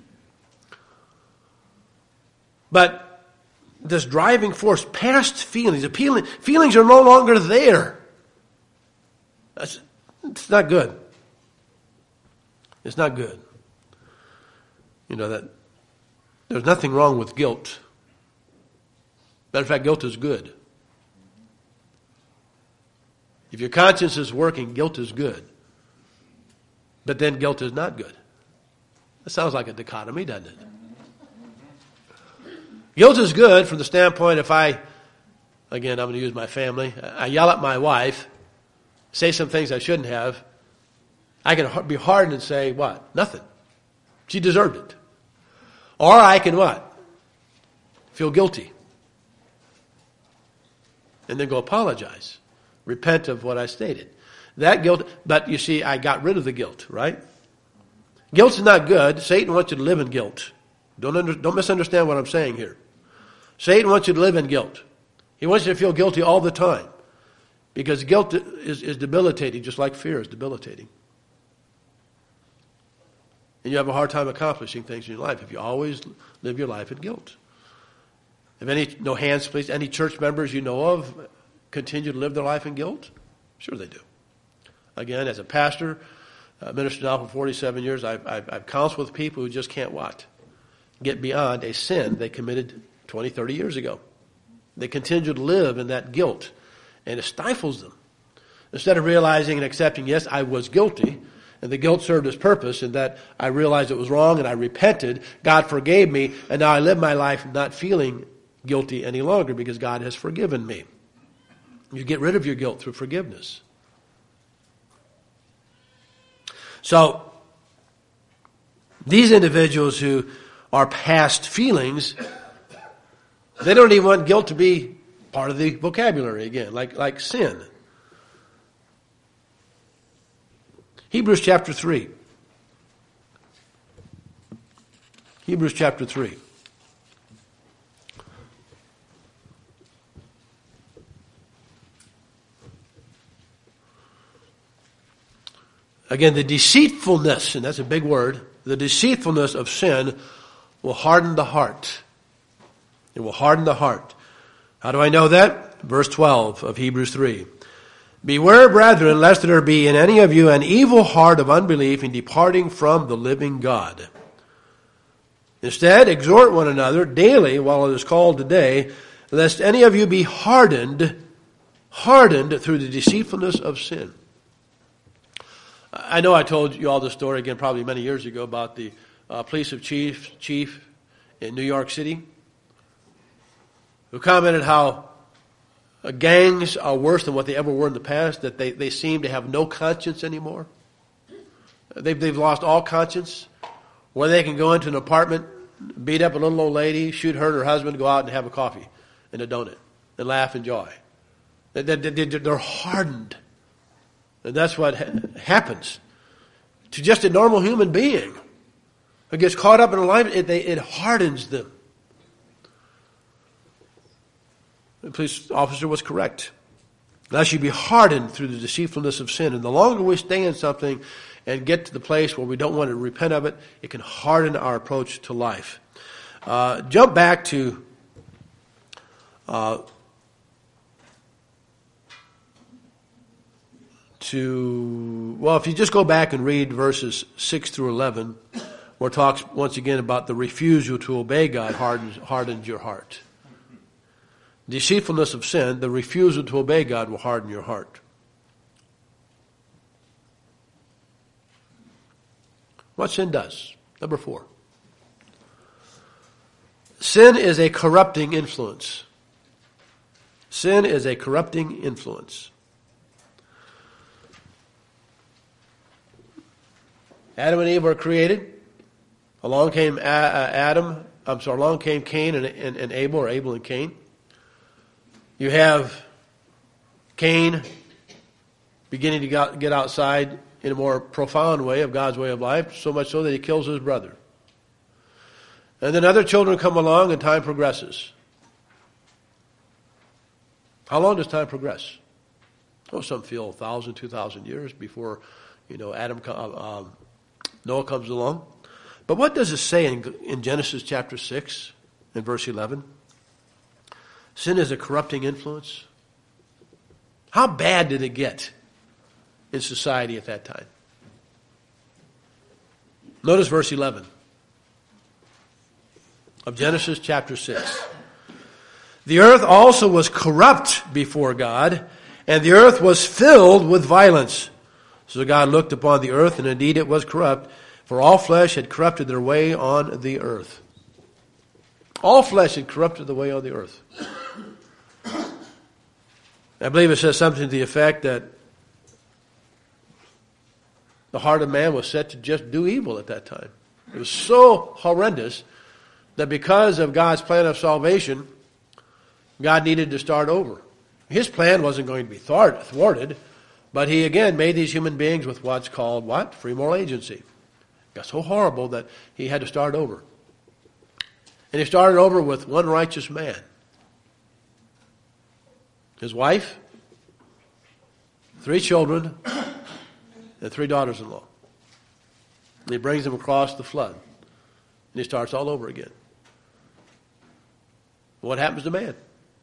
But this driving force, past feelings, appealing, feelings are no longer there. That's, it's not good. It's not good. You know that there's nothing wrong with guilt. Matter of fact, guilt is good. If your conscience is working, guilt is good. But then guilt is not good. That sounds like a dichotomy, doesn't it? Guilt is good from the standpoint if I, again, I'm going to use my family, I yell at my wife, say some things I shouldn't have, I can be hardened and say, what? Nothing. She deserved it. Or I can what? Feel guilty. And then go apologize. Repent of what I stated. That guilt, but you see, I got rid of the guilt, right? Guilt is not good. Satan wants you to live in guilt. Don't under, don't misunderstand what I'm saying here. Satan wants you to live in guilt. He wants you to feel guilty all the time. Because guilt is, is debilitating, just like fear is debilitating. And you have a hard time accomplishing things in your life if you always live your life in guilt. If any, no hands please, any church members you know of continue to live their life in guilt? Sure they do. Again, as a pastor, uh, ministered now for forty-seven years, I've, I've, I've counseled with people who just can't what? Get beyond a sin they committed twenty, thirty years ago. They continue to live in that guilt, and it stifles them. Instead of realizing and accepting, yes, I was guilty, and the guilt served its purpose, and that I realized it was wrong, and I repented, God forgave me, and now I live my life not feeling guilty any longer because God has forgiven me. You get rid of your guilt through forgiveness. So, these individuals who are past feelings, they don't even want guilt to be part of the vocabulary again, like, like sin. Hebrews chapter three. Hebrews chapter three. Again, the deceitfulness, and that's a big word, the deceitfulness of sin will harden the heart. It will harden the heart. How do I know that? Verse twelve of Hebrews three. Beware, brethren, lest there be in any of you an evil heart of unbelief in departing from the living God. Instead, exhort one another daily while it is called today, lest any of you be hardened, hardened through the deceitfulness of sin. I know I told you all this story again probably many years ago about the uh, police chief, chief in New York City who commented how uh, gangs are worse than what they ever were in the past, that they, they seem to have no conscience anymore. They've, they've lost all conscience, where they can go into an apartment, beat up a little old lady, shoot her and her husband, go out and have a coffee and a donut and laugh and joy. They, they, they, they're hardened. And that's what ha- happens to just a normal human being who gets caught up in a life. It, they, it hardens them. The police officer was correct. Lest you be hardened through the deceitfulness of sin. And the longer we stay in something and get to the place where we don't want to repent of it, it can harden our approach to life. Uh, jump back to uh, to, well, if you just go back and read verses six through eleven, where it talks once again about the refusal to obey God hardens, hardens your heart. Deceitfulness of sin, the refusal to obey God will harden your heart. What sin does. Number four. Sin is a corrupting influence. Sin is a corrupting influence. Adam and Eve were created. Along came Adam, I'm sorry, along came Cain and, and, and Abel, or Abel and Cain. You have Cain beginning to get outside in a more profound way of God's way of life, so much so that he kills his brother. And then other children come along and time progresses. How long does time progress? Oh, some feel a thousand, two thousand years before, you know, Adam, uh, um, Noah comes along. But what does it say in, in Genesis chapter six and verse eleven? Sin is a corrupting influence. How bad did it get in society at that time? Notice verse eleven of Genesis chapter six. The earth also was corrupt before God, and the earth was filled with violence. So God looked upon the earth, and indeed it was corrupt, for all flesh had corrupted their way on the earth. All flesh had corrupted the way on the earth. I believe it says something to the effect that the heart of man was set to just do evil at that time. It was so horrendous that because of God's plan of salvation, God needed to start over. His plan wasn't going to be thwarted, but he again made these human beings with what's called what? Free moral agency. It got so horrible that he had to start over. And he started over with one righteous man. His wife, three children, and three daughters-in-law. And he brings them across the flood. And he starts all over again. What happens to man?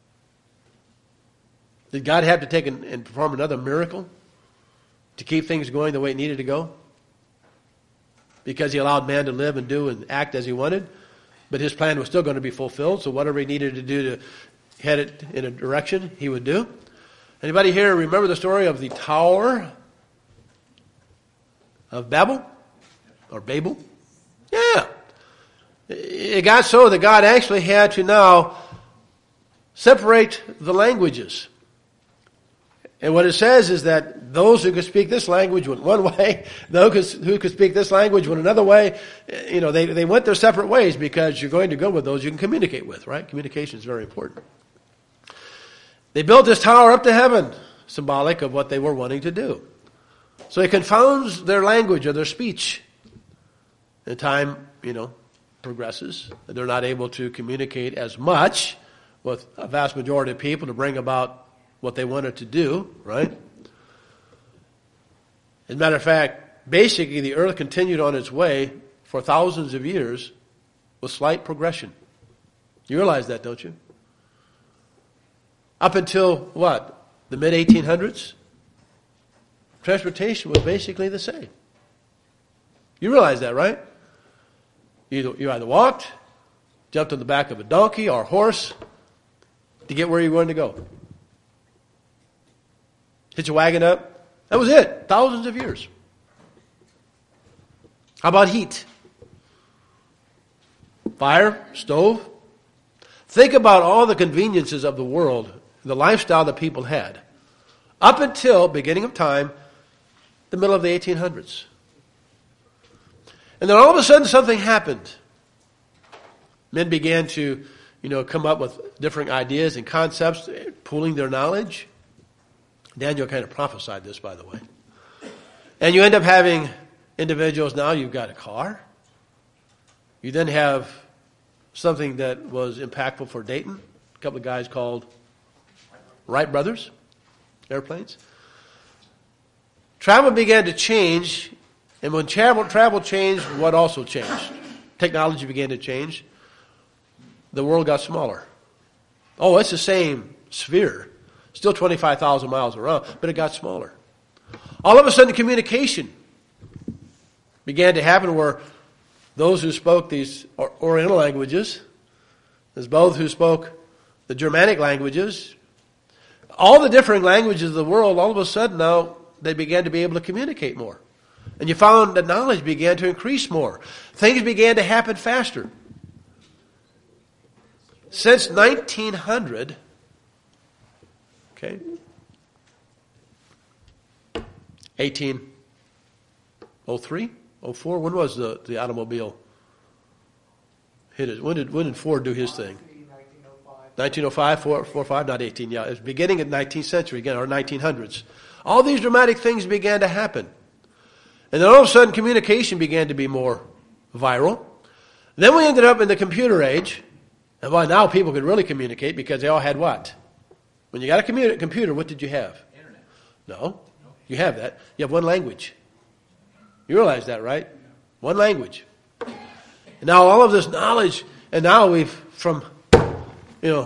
Did God have to take an, and perform another miracle to keep things going the way it needed to go? Because he allowed man to live and do and act as he wanted, but his plan was still going to be fulfilled, so whatever he needed to do to head it in a direction, he would do. Anybody here remember the story of the Tower of Babel? Or Babel? Yeah. It got so that God actually had to now separate the languages. And what it says is that those who could speak this language went one way, those who could speak this language went another way. You know, they, they went their separate ways because you're going to go with those you can communicate with, right? Communication is very important. They built this tower up to heaven, symbolic of what they were wanting to do. So it confounds their language or their speech. And time, you know, progresses. They're not able to communicate as much with a vast majority of people to bring about what they wanted to do, right? As a matter of fact, basically the earth continued on its way for thousands of years with slight progression. You realize that, don't you? Up until, what, the mid eighteen hundreds? Transportation was basically the same. You realize that, right? You, you either walked, jumped on the back of a donkey or a horse to get where you wanted to go. Hitch a wagon up. That was it. Thousands of years. How about heat? Fire, stove. Think about all the conveniences of the world, the lifestyle that people had, up until beginning of time, the middle of the eighteen hundreds. And then all of a sudden something happened. Men began to, you know, come up with different ideas and concepts, pooling their knowledge. Daniel kind of prophesied this, by the way. And you end up having individuals, now you've got a car. You then have something that was impactful for Dayton. A couple of guys called Wright Brothers, airplanes. Travel began to change, and when travel, travel changed, what also changed? Technology began to change. The world got smaller. Oh, it's the same sphere. Still twenty-five thousand miles around, but it got smaller. All of a sudden, communication began to happen where those who spoke these Oriental languages, as both who spoke the Germanic languages, all the different languages of the world, all of a sudden now they began to be able to communicate more. And you found that knowledge began to increase more. Things began to happen faster. Since nineteen hundred, okay, eighteen oh three, oh four, when was the, the automobile hit it? When did, when did Ford do his thing? nineteen oh five, four, four, five, not eighteen, yeah. It was beginning of the nineteenth century again, or nineteen hundreds. All these dramatic things began to happen. And then all of a sudden communication began to be more viral. Then we ended up in the computer age. And well, now people could really communicate because they all had what? When you got a commu- computer, what did you have? Internet. No. You have that. You have one language. You realize that, right? One language. And now all of this knowledge, and now we've, from, you know,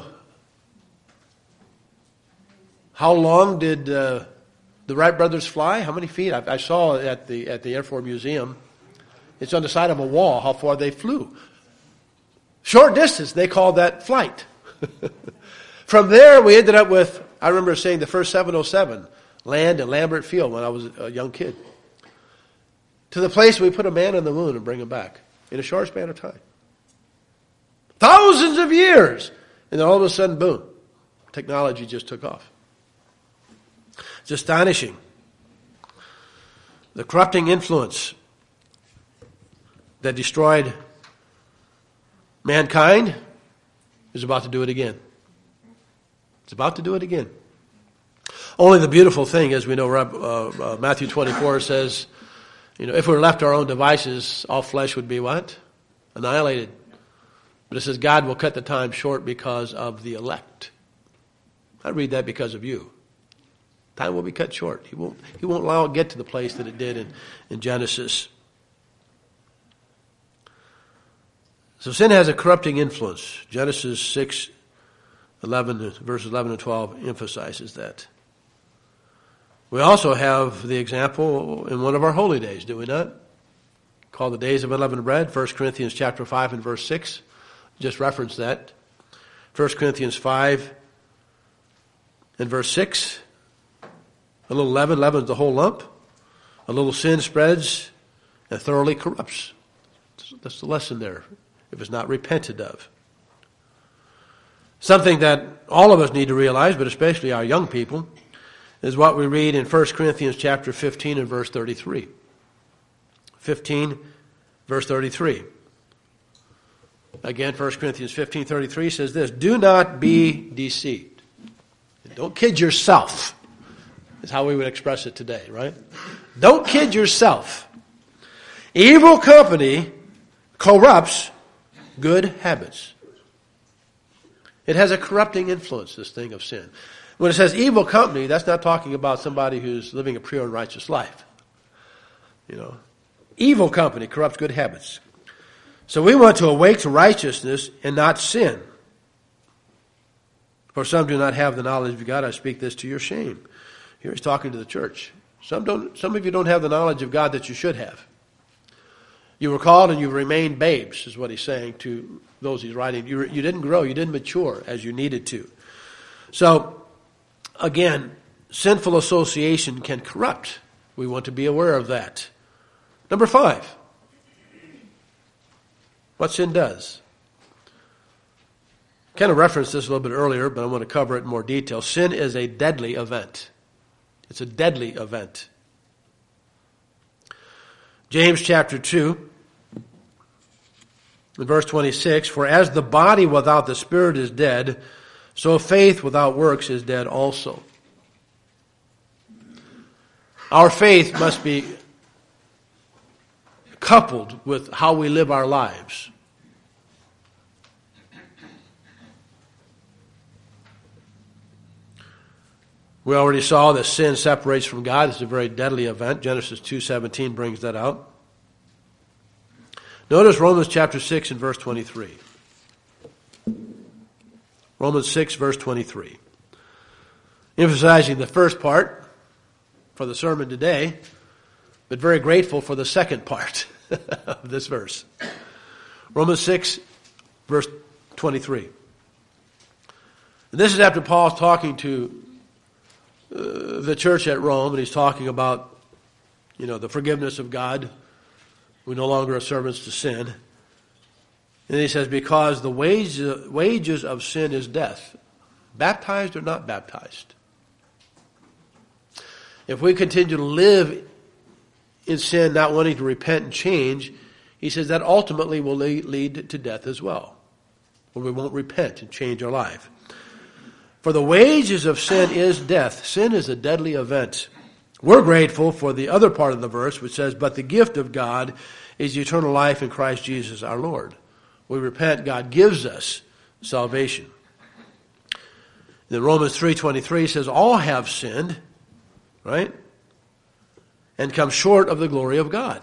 how long did uh, the Wright brothers fly? How many feet? I, I saw at the at the Air Force Museum. It's on the side of a wall how far they flew. Short distance, they called that flight. From there, we ended up with, I remember seeing the first seven oh seven land at Lambert Field when I was a young kid. To the place we put a man on the moon and bring him back in a short span of time. Thousands of years. And then all of a sudden, boom, technology just took off. It's astonishing. The corrupting influence that destroyed mankind is about to do it again. It's about to do it again. Only the beautiful thing, as we know, uh, uh, Matthew twenty-four says, you know, if we were left to our own devices, all flesh would be what? Annihilated. But it says God will cut the time short because of the elect. I read that because of you. Time will be cut short. He won't, he won't allow it to get to the place that it did in, in Genesis. So sin has a corrupting influence. Genesis six, eleven, verses eleven and twelve emphasizes that. We also have the example in one of our holy days, do we not? Called the days of unleavened bread, First Corinthians chapter five and verse six. Just reference that. First Corinthians five and verse six. A little leaven leavens the whole lump. A little sin spreads and thoroughly corrupts. That's the lesson there, if it's not repented of. Something that all of us need to realize, but especially our young people, is what we read in First Corinthians chapter fifteen and verse thirty-three. fifteen, verse thirty-three. Again, First Corinthians fifteen thirty-three says this, do not be deceived. Don't kid yourself, is how we would express it today, right? Don't kid yourself. Evil company corrupts good habits. It has a corrupting influence, this thing of sin. When it says evil company, that's not talking about somebody who's living a pure and righteous life. You know, evil company corrupts good habits. So we want to awake to righteousness and not sin. For some do not have the knowledge of God. I speak this to your shame. Here he's talking to the church. Some don't. Some of you don't have the knowledge of God that you should have. You were called and you remained babes, is what he's saying to those he's writing. You, you didn't grow. You didn't mature as you needed to. So, again, sinful association can corrupt. We want to be aware of that. Number five. What sin does. Kind of referenced this a little bit earlier, but I want to cover it in more detail. Sin is a deadly event. It's a deadly event. James chapter two, in verse twenty-six, for as the body without the spirit is dead, so faith without works is dead also. Our faith must be coupled with how we live our lives. We already saw that sin separates from God. It's a very deadly event. Genesis two seventeen brings that out. Notice Romans chapter six and verse twenty-three. Romans six, verse twenty-three. Emphasizing the first part for the sermon today, but very grateful for the second part of this verse. Romans six, verse twenty-three. And this is after Paul's talking to uh, the church at Rome, and he's talking about, you know, the forgiveness of God. We no longer are servants to sin. And he says, because the wage, wages of sin is death. Baptized or not baptized. If we continue to live in sin, not wanting to repent and change, he says that ultimately will lead, lead to death as well. When we won't repent and change our life. For the wages of sin is death. Sin is a deadly event. We're grateful for the other part of the verse which says, but the gift of God is eternal life in Christ Jesus our Lord. We repent, God gives us salvation. Then Romans three twenty-three says, all have sinned, right? And come short of the glory of God.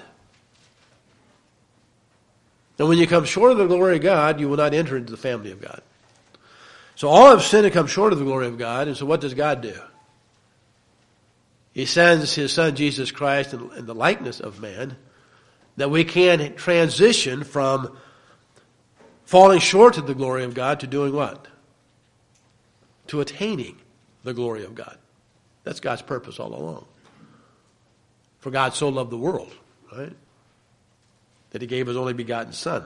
And when you come short of the glory of God, you will not enter into the family of God. So all have sinned and come short of the glory of God. And so what does God do? He sends his Son, Jesus Christ, in, in the likeness of man, that we can transition from falling short of the glory of God to doing what? To attaining the glory of God. That's God's purpose all along. For God so loved the world, right? That he gave his only begotten Son.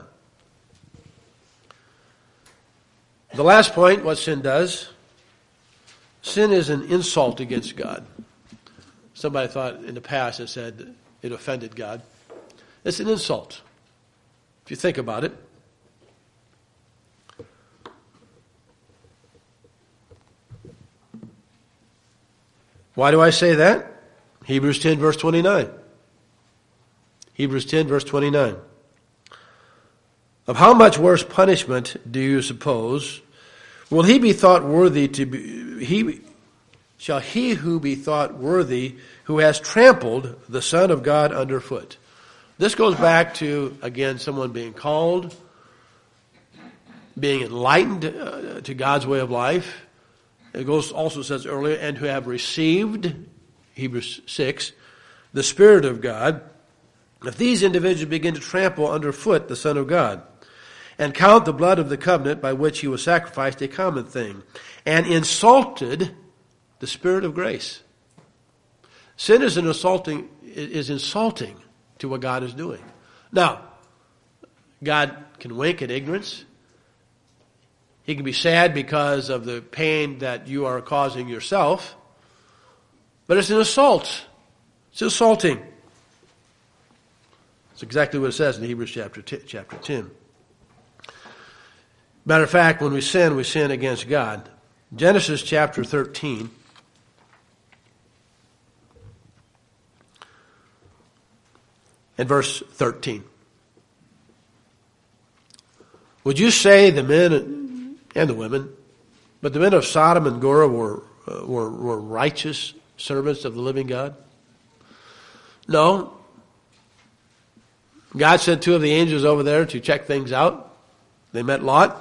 The last point, what sin does. Sin is an insult against God. Somebody thought in the past it said it offended God. It's an insult. If you think about it. Why do I say that? Hebrews ten verse twenty-nine. Hebrews ten verse twenty-nine. Of how much worse punishment do you suppose will he be thought worthy to be, he, shall he who be thought worthy who has trampled the Son of God underfoot? This goes back to, again, someone being called, being enlightened uh, to God's way of life. It goes also says earlier, and who have received, Hebrews six, the Spirit of God. If these individuals begin to trample underfoot the Son of God, and count the blood of the covenant by which he was sacrificed a common thing, and insulted the Spirit of grace. Sin is an insulting is insulting to what God is doing. Now, God can wink at ignorance. He can be sad because of the pain that you are causing yourself. But it's an assault. It's insulting. It's exactly what it says in Hebrews chapter ten. Matter of fact, when we sin, we sin against God. Genesis chapter thirteen. And verse thirteen. Would you say the men and the women, but the men of Sodom and Gomorrah were, uh, were, were righteous servants of the living God? No. God sent two of the angels over there to check things out. They met Lot.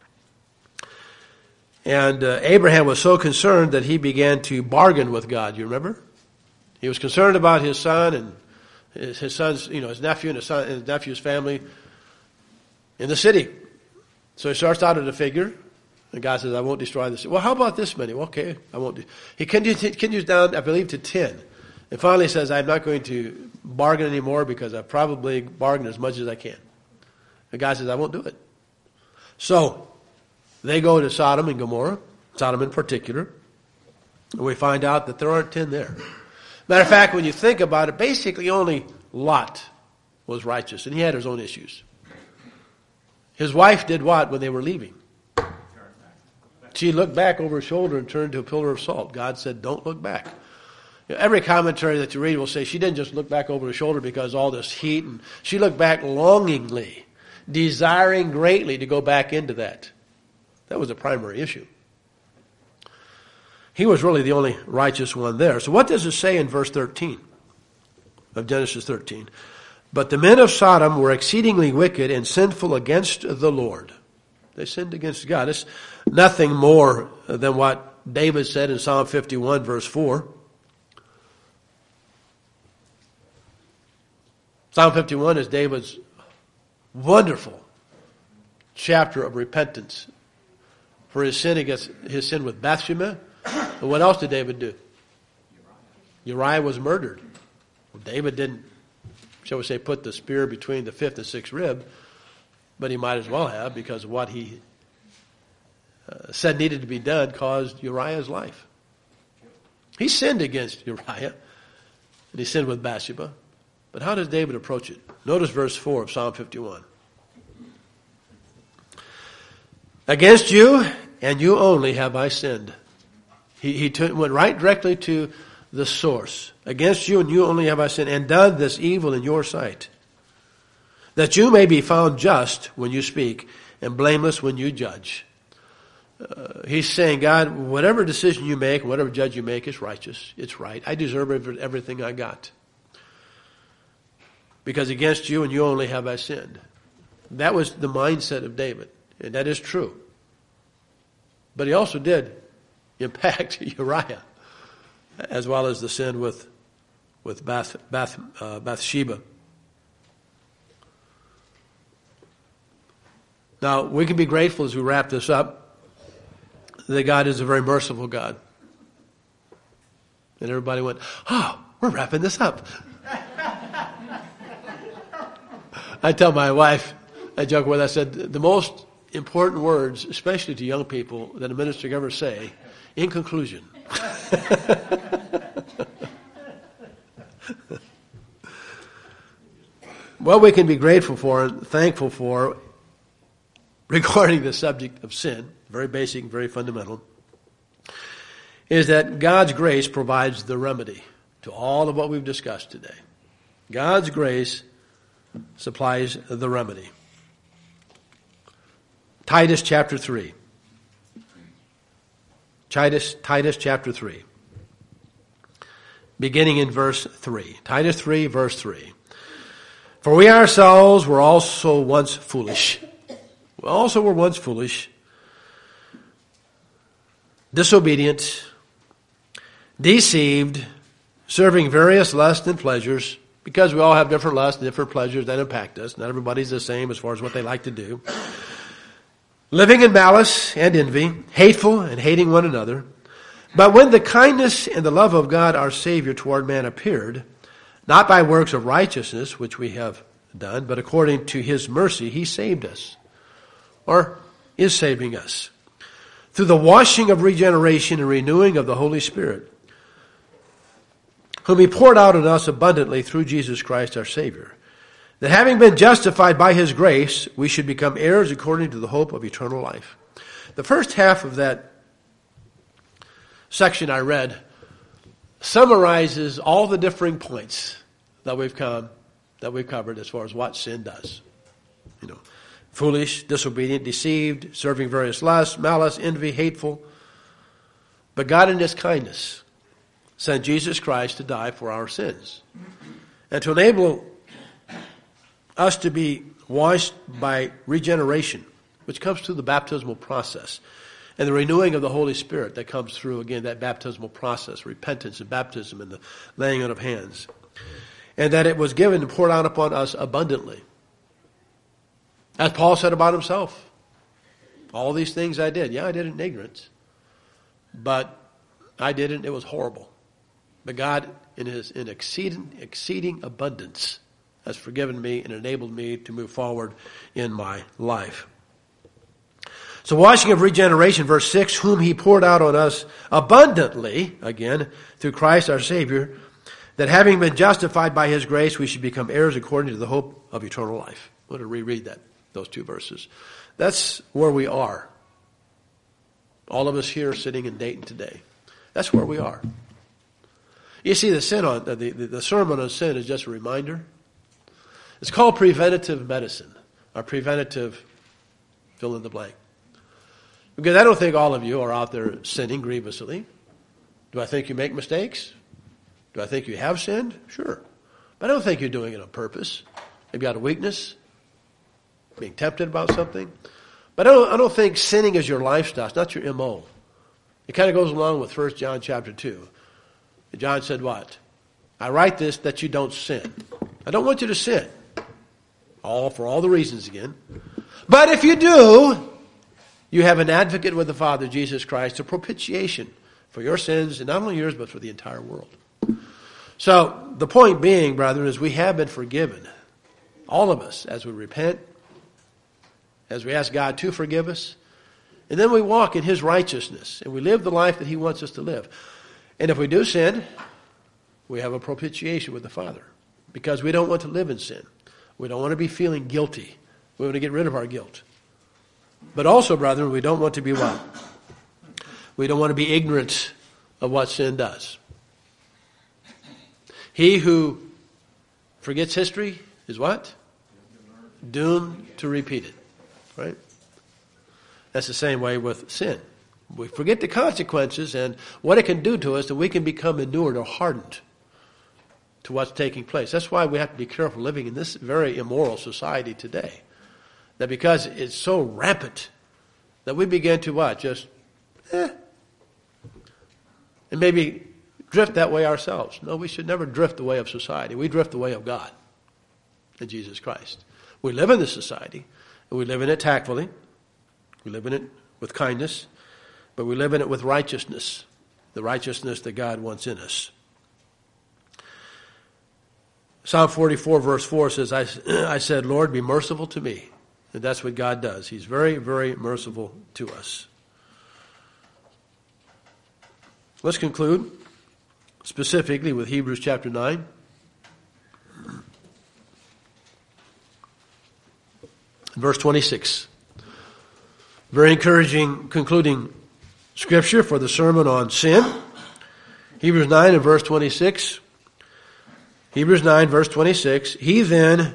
And uh, Abraham was so concerned that he began to bargain with God. You remember? He was concerned about his son and his, his son's, you know, his nephew and his, son, his nephew's family in the city. So he starts out at a figure, and God says, "I won't destroy this." Well, how about this many? Well, okay, I won't. Do. He continues down, I believe, to ten, and finally he says, "I'm not going to bargain anymore because I've probably bargained as much as I can." And God says, "I won't do it." So they go to Sodom and Gomorrah, Sodom in particular, and we find out that there aren't ten there. Matter of fact, when you think about it, basically only Lot was righteous, and he had his own issues. His wife did what when they were leaving? She looked back over her shoulder and turned to a pillar of salt. God said, "Don't look back." You know, every commentary that you read will say she didn't just look back over her shoulder because all this heat, and she looked back longingly, desiring greatly to go back into that. That was the primary issue. He was really the only righteous one there. So what does it say in verse thirteen of Genesis thirteen? But the men of Sodom were exceedingly wicked and sinful against the Lord. They sinned against God. It's nothing more than what David said in Psalm fifty-one, verse four. Psalm fifty-one is David's wonderful chapter of repentance for his sin against his sin with Bathsheba. And what else did David do? Uriah was murdered. Well, David didn't, shall we say, put the spear between the fifth and sixth rib. But he might as well have, because what he uh, said needed to be done caused Uriah's life. He sinned against Uriah, and he sinned with Bathsheba. But how does David approach it? Notice verse four of Psalm fifty-one. Against you and you only have I sinned. He, he t- went right directly to the source. Against you and you only have I sinned, and done this evil in your sight, that you may be found just when you speak and blameless when you judge. Uh, he's saying, God, whatever decision you make, whatever judge you make is righteous. It's right. I deserve every, everything I got. Because against you and you only have I sinned. That was the mindset of David. And that is true. But he also did impact Uriah, as well as the sin with, with Bath, Bath, uh, Bathsheba. Now, we can be grateful as we wrap this up that God is a very merciful God. And everybody went, oh, we're wrapping this up. I tell my wife, I joke with her, I said, the most important words, especially to young people, that a minister can ever say, in conclusion. What we can be grateful for and thankful for regarding the subject of sin, very basic, very fundamental, is that God's grace provides the remedy to all of what we've discussed today. God's grace supplies the remedy. Titus chapter three. Titus, Titus chapter three. Beginning in verse three. Titus three, verse three. For we ourselves were also once foolish. We also were once foolish, disobedient, deceived, serving various lusts and pleasures, because we all have different lusts and different pleasures that impact us. Not everybody's the same as far as what they like to do. Living in malice and envy, hateful and hating one another. But when the kindness and the love of God our Savior toward man appeared, not by works of righteousness which we have done, but according to his mercy he saved us, or is saving us, through the washing of regeneration and renewing of the Holy Spirit, whom he poured out on us abundantly through Jesus Christ our Savior, that having been justified by his grace, we should become heirs according to the hope of eternal life. The first half of that section I read summarizes all the differing points that we've come, that we've covered as far as what sin does. You know, foolish, disobedient, deceived, serving various lusts, malice, envy, hateful. But God in his kindness sent Jesus Christ to die for our sins, and to enable us to be washed by regeneration, which comes through the baptismal process, and the renewing of the Holy Spirit that comes through, again, that baptismal process, repentance and baptism and the laying on of hands. And that it was given and poured out upon us abundantly. As Paul said about himself, all these things I did. Yeah, I did it in ignorance, but I did it, it was horrible. But God, in his in exceeding, exceeding abundance, has forgiven me and enabled me to move forward in my life. So washing of regeneration, verse six, whom he poured out on us abundantly, again, through Christ our Savior, that having been justified by his grace, we should become heirs according to the hope of eternal life. I want to reread that, those two verses. That's where we are. All of us here sitting in Dayton today. That's where we are. You see, the sin on the, the, the sermon on sin is just a reminder. It's called preventative medicine, or preventative fill in the blank. Because I don't think all of you are out there sinning grievously. Do I think you make mistakes? Do I think you have sinned? Sure. But I don't think you're doing it on purpose. Maybe out of weakness, being tempted about something. But I don't, I don't think sinning is your lifestyle. It's not your M O. It kind of goes along with First John chapter two. John said what? I write this that you don't sin. I don't want you to sin. All for all the reasons again. But if you do, you have an advocate with the Father, Jesus Christ, a propitiation for your sins, and not only yours, but for the entire world. So the point being, brethren, is we have been forgiven. All of us, as we repent as we ask God to forgive us. And then we walk in His righteousness, and we live the life that He wants us to live. And if we do sin, we have a propitiation with the Father, because we don't want to live in sin. We don't want to be feeling guilty. We want to get rid of our guilt. But also, brethren, we don't want to be what? We don't want to be ignorant of what sin does. He who forgets history is what? Doomed to repeat it. Right? That's the same way with sin. We forget the consequences and what it can do to us, that we can become inured or hardened to what's taking place. That's why we have to be careful living in this very immoral society today. That because it's so rampant, that we begin to what? Just, eh. And maybe drift that way ourselves. No, we should never drift the way of society. We drift the way of God and Jesus Christ. We live in this society, and we live in it tactfully. We live in it with kindness, but we live in it with righteousness, the righteousness that God wants in us. Psalm forty-four verse four says, I, I said, Lord, be merciful to me. And that's what God does. He's very, very merciful to us. Let's conclude specifically with Hebrews chapter nine. Verse twenty-six. Very encouraging concluding scripture for the sermon on sin. Hebrews nine and verse twenty-six. Hebrews nine verse twenty-six. He then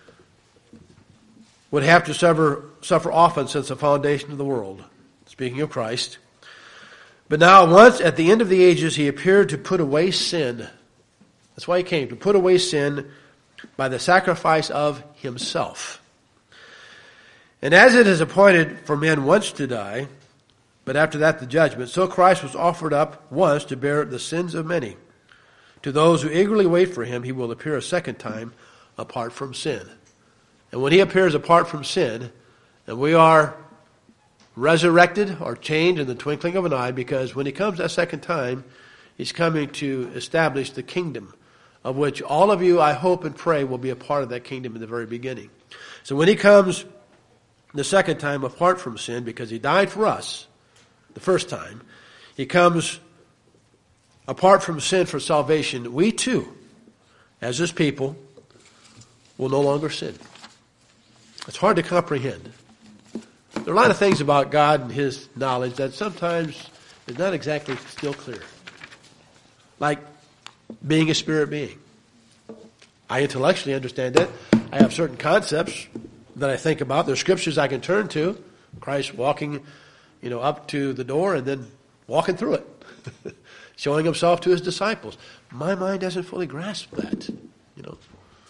would have to suffer, suffer often since the foundation of the world. Speaking of Christ. But now once at the end of the ages he appeared to put away sin. That's why he came, to put away sin by the sacrifice of himself. And as it is appointed for men once to die, but after that the judgment, so Christ was offered up once to bear the sins of many. To those who eagerly wait for him, he will appear a second time apart from sin. And when he appears apart from sin, and we are resurrected or changed in the twinkling of an eye, because when he comes that second time, he's coming to establish the kingdom, of which all of you, I hope and pray, will be a part of that kingdom in the very beginning. So when he comes the second time apart from sin, because he died for us the first time, he comes apart from sin for salvation. We too, as his people, will no longer sin. It's hard to comprehend. There are a lot of things about God and his knowledge that sometimes is not exactly still clear. Like being a spirit being. I intellectually understand that. I have certain concepts that I think about. There's scriptures I can turn to. Christ walking, you know, up to the door and then walking through it. Showing himself to his disciples. My mind doesn't fully grasp that, you know.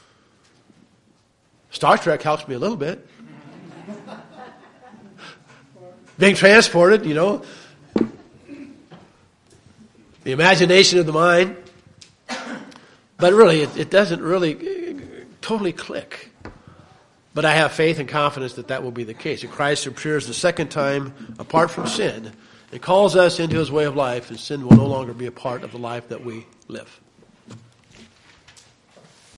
Star Trek helps me a little bit. Being transported, you know. The imagination of the mind. But really, it, it doesn't really totally click. But I have faith and confidence that that will be the case. That Christ appears the second time apart from sin. It calls us into his way of life, and sin will no longer be a part of the life that we live.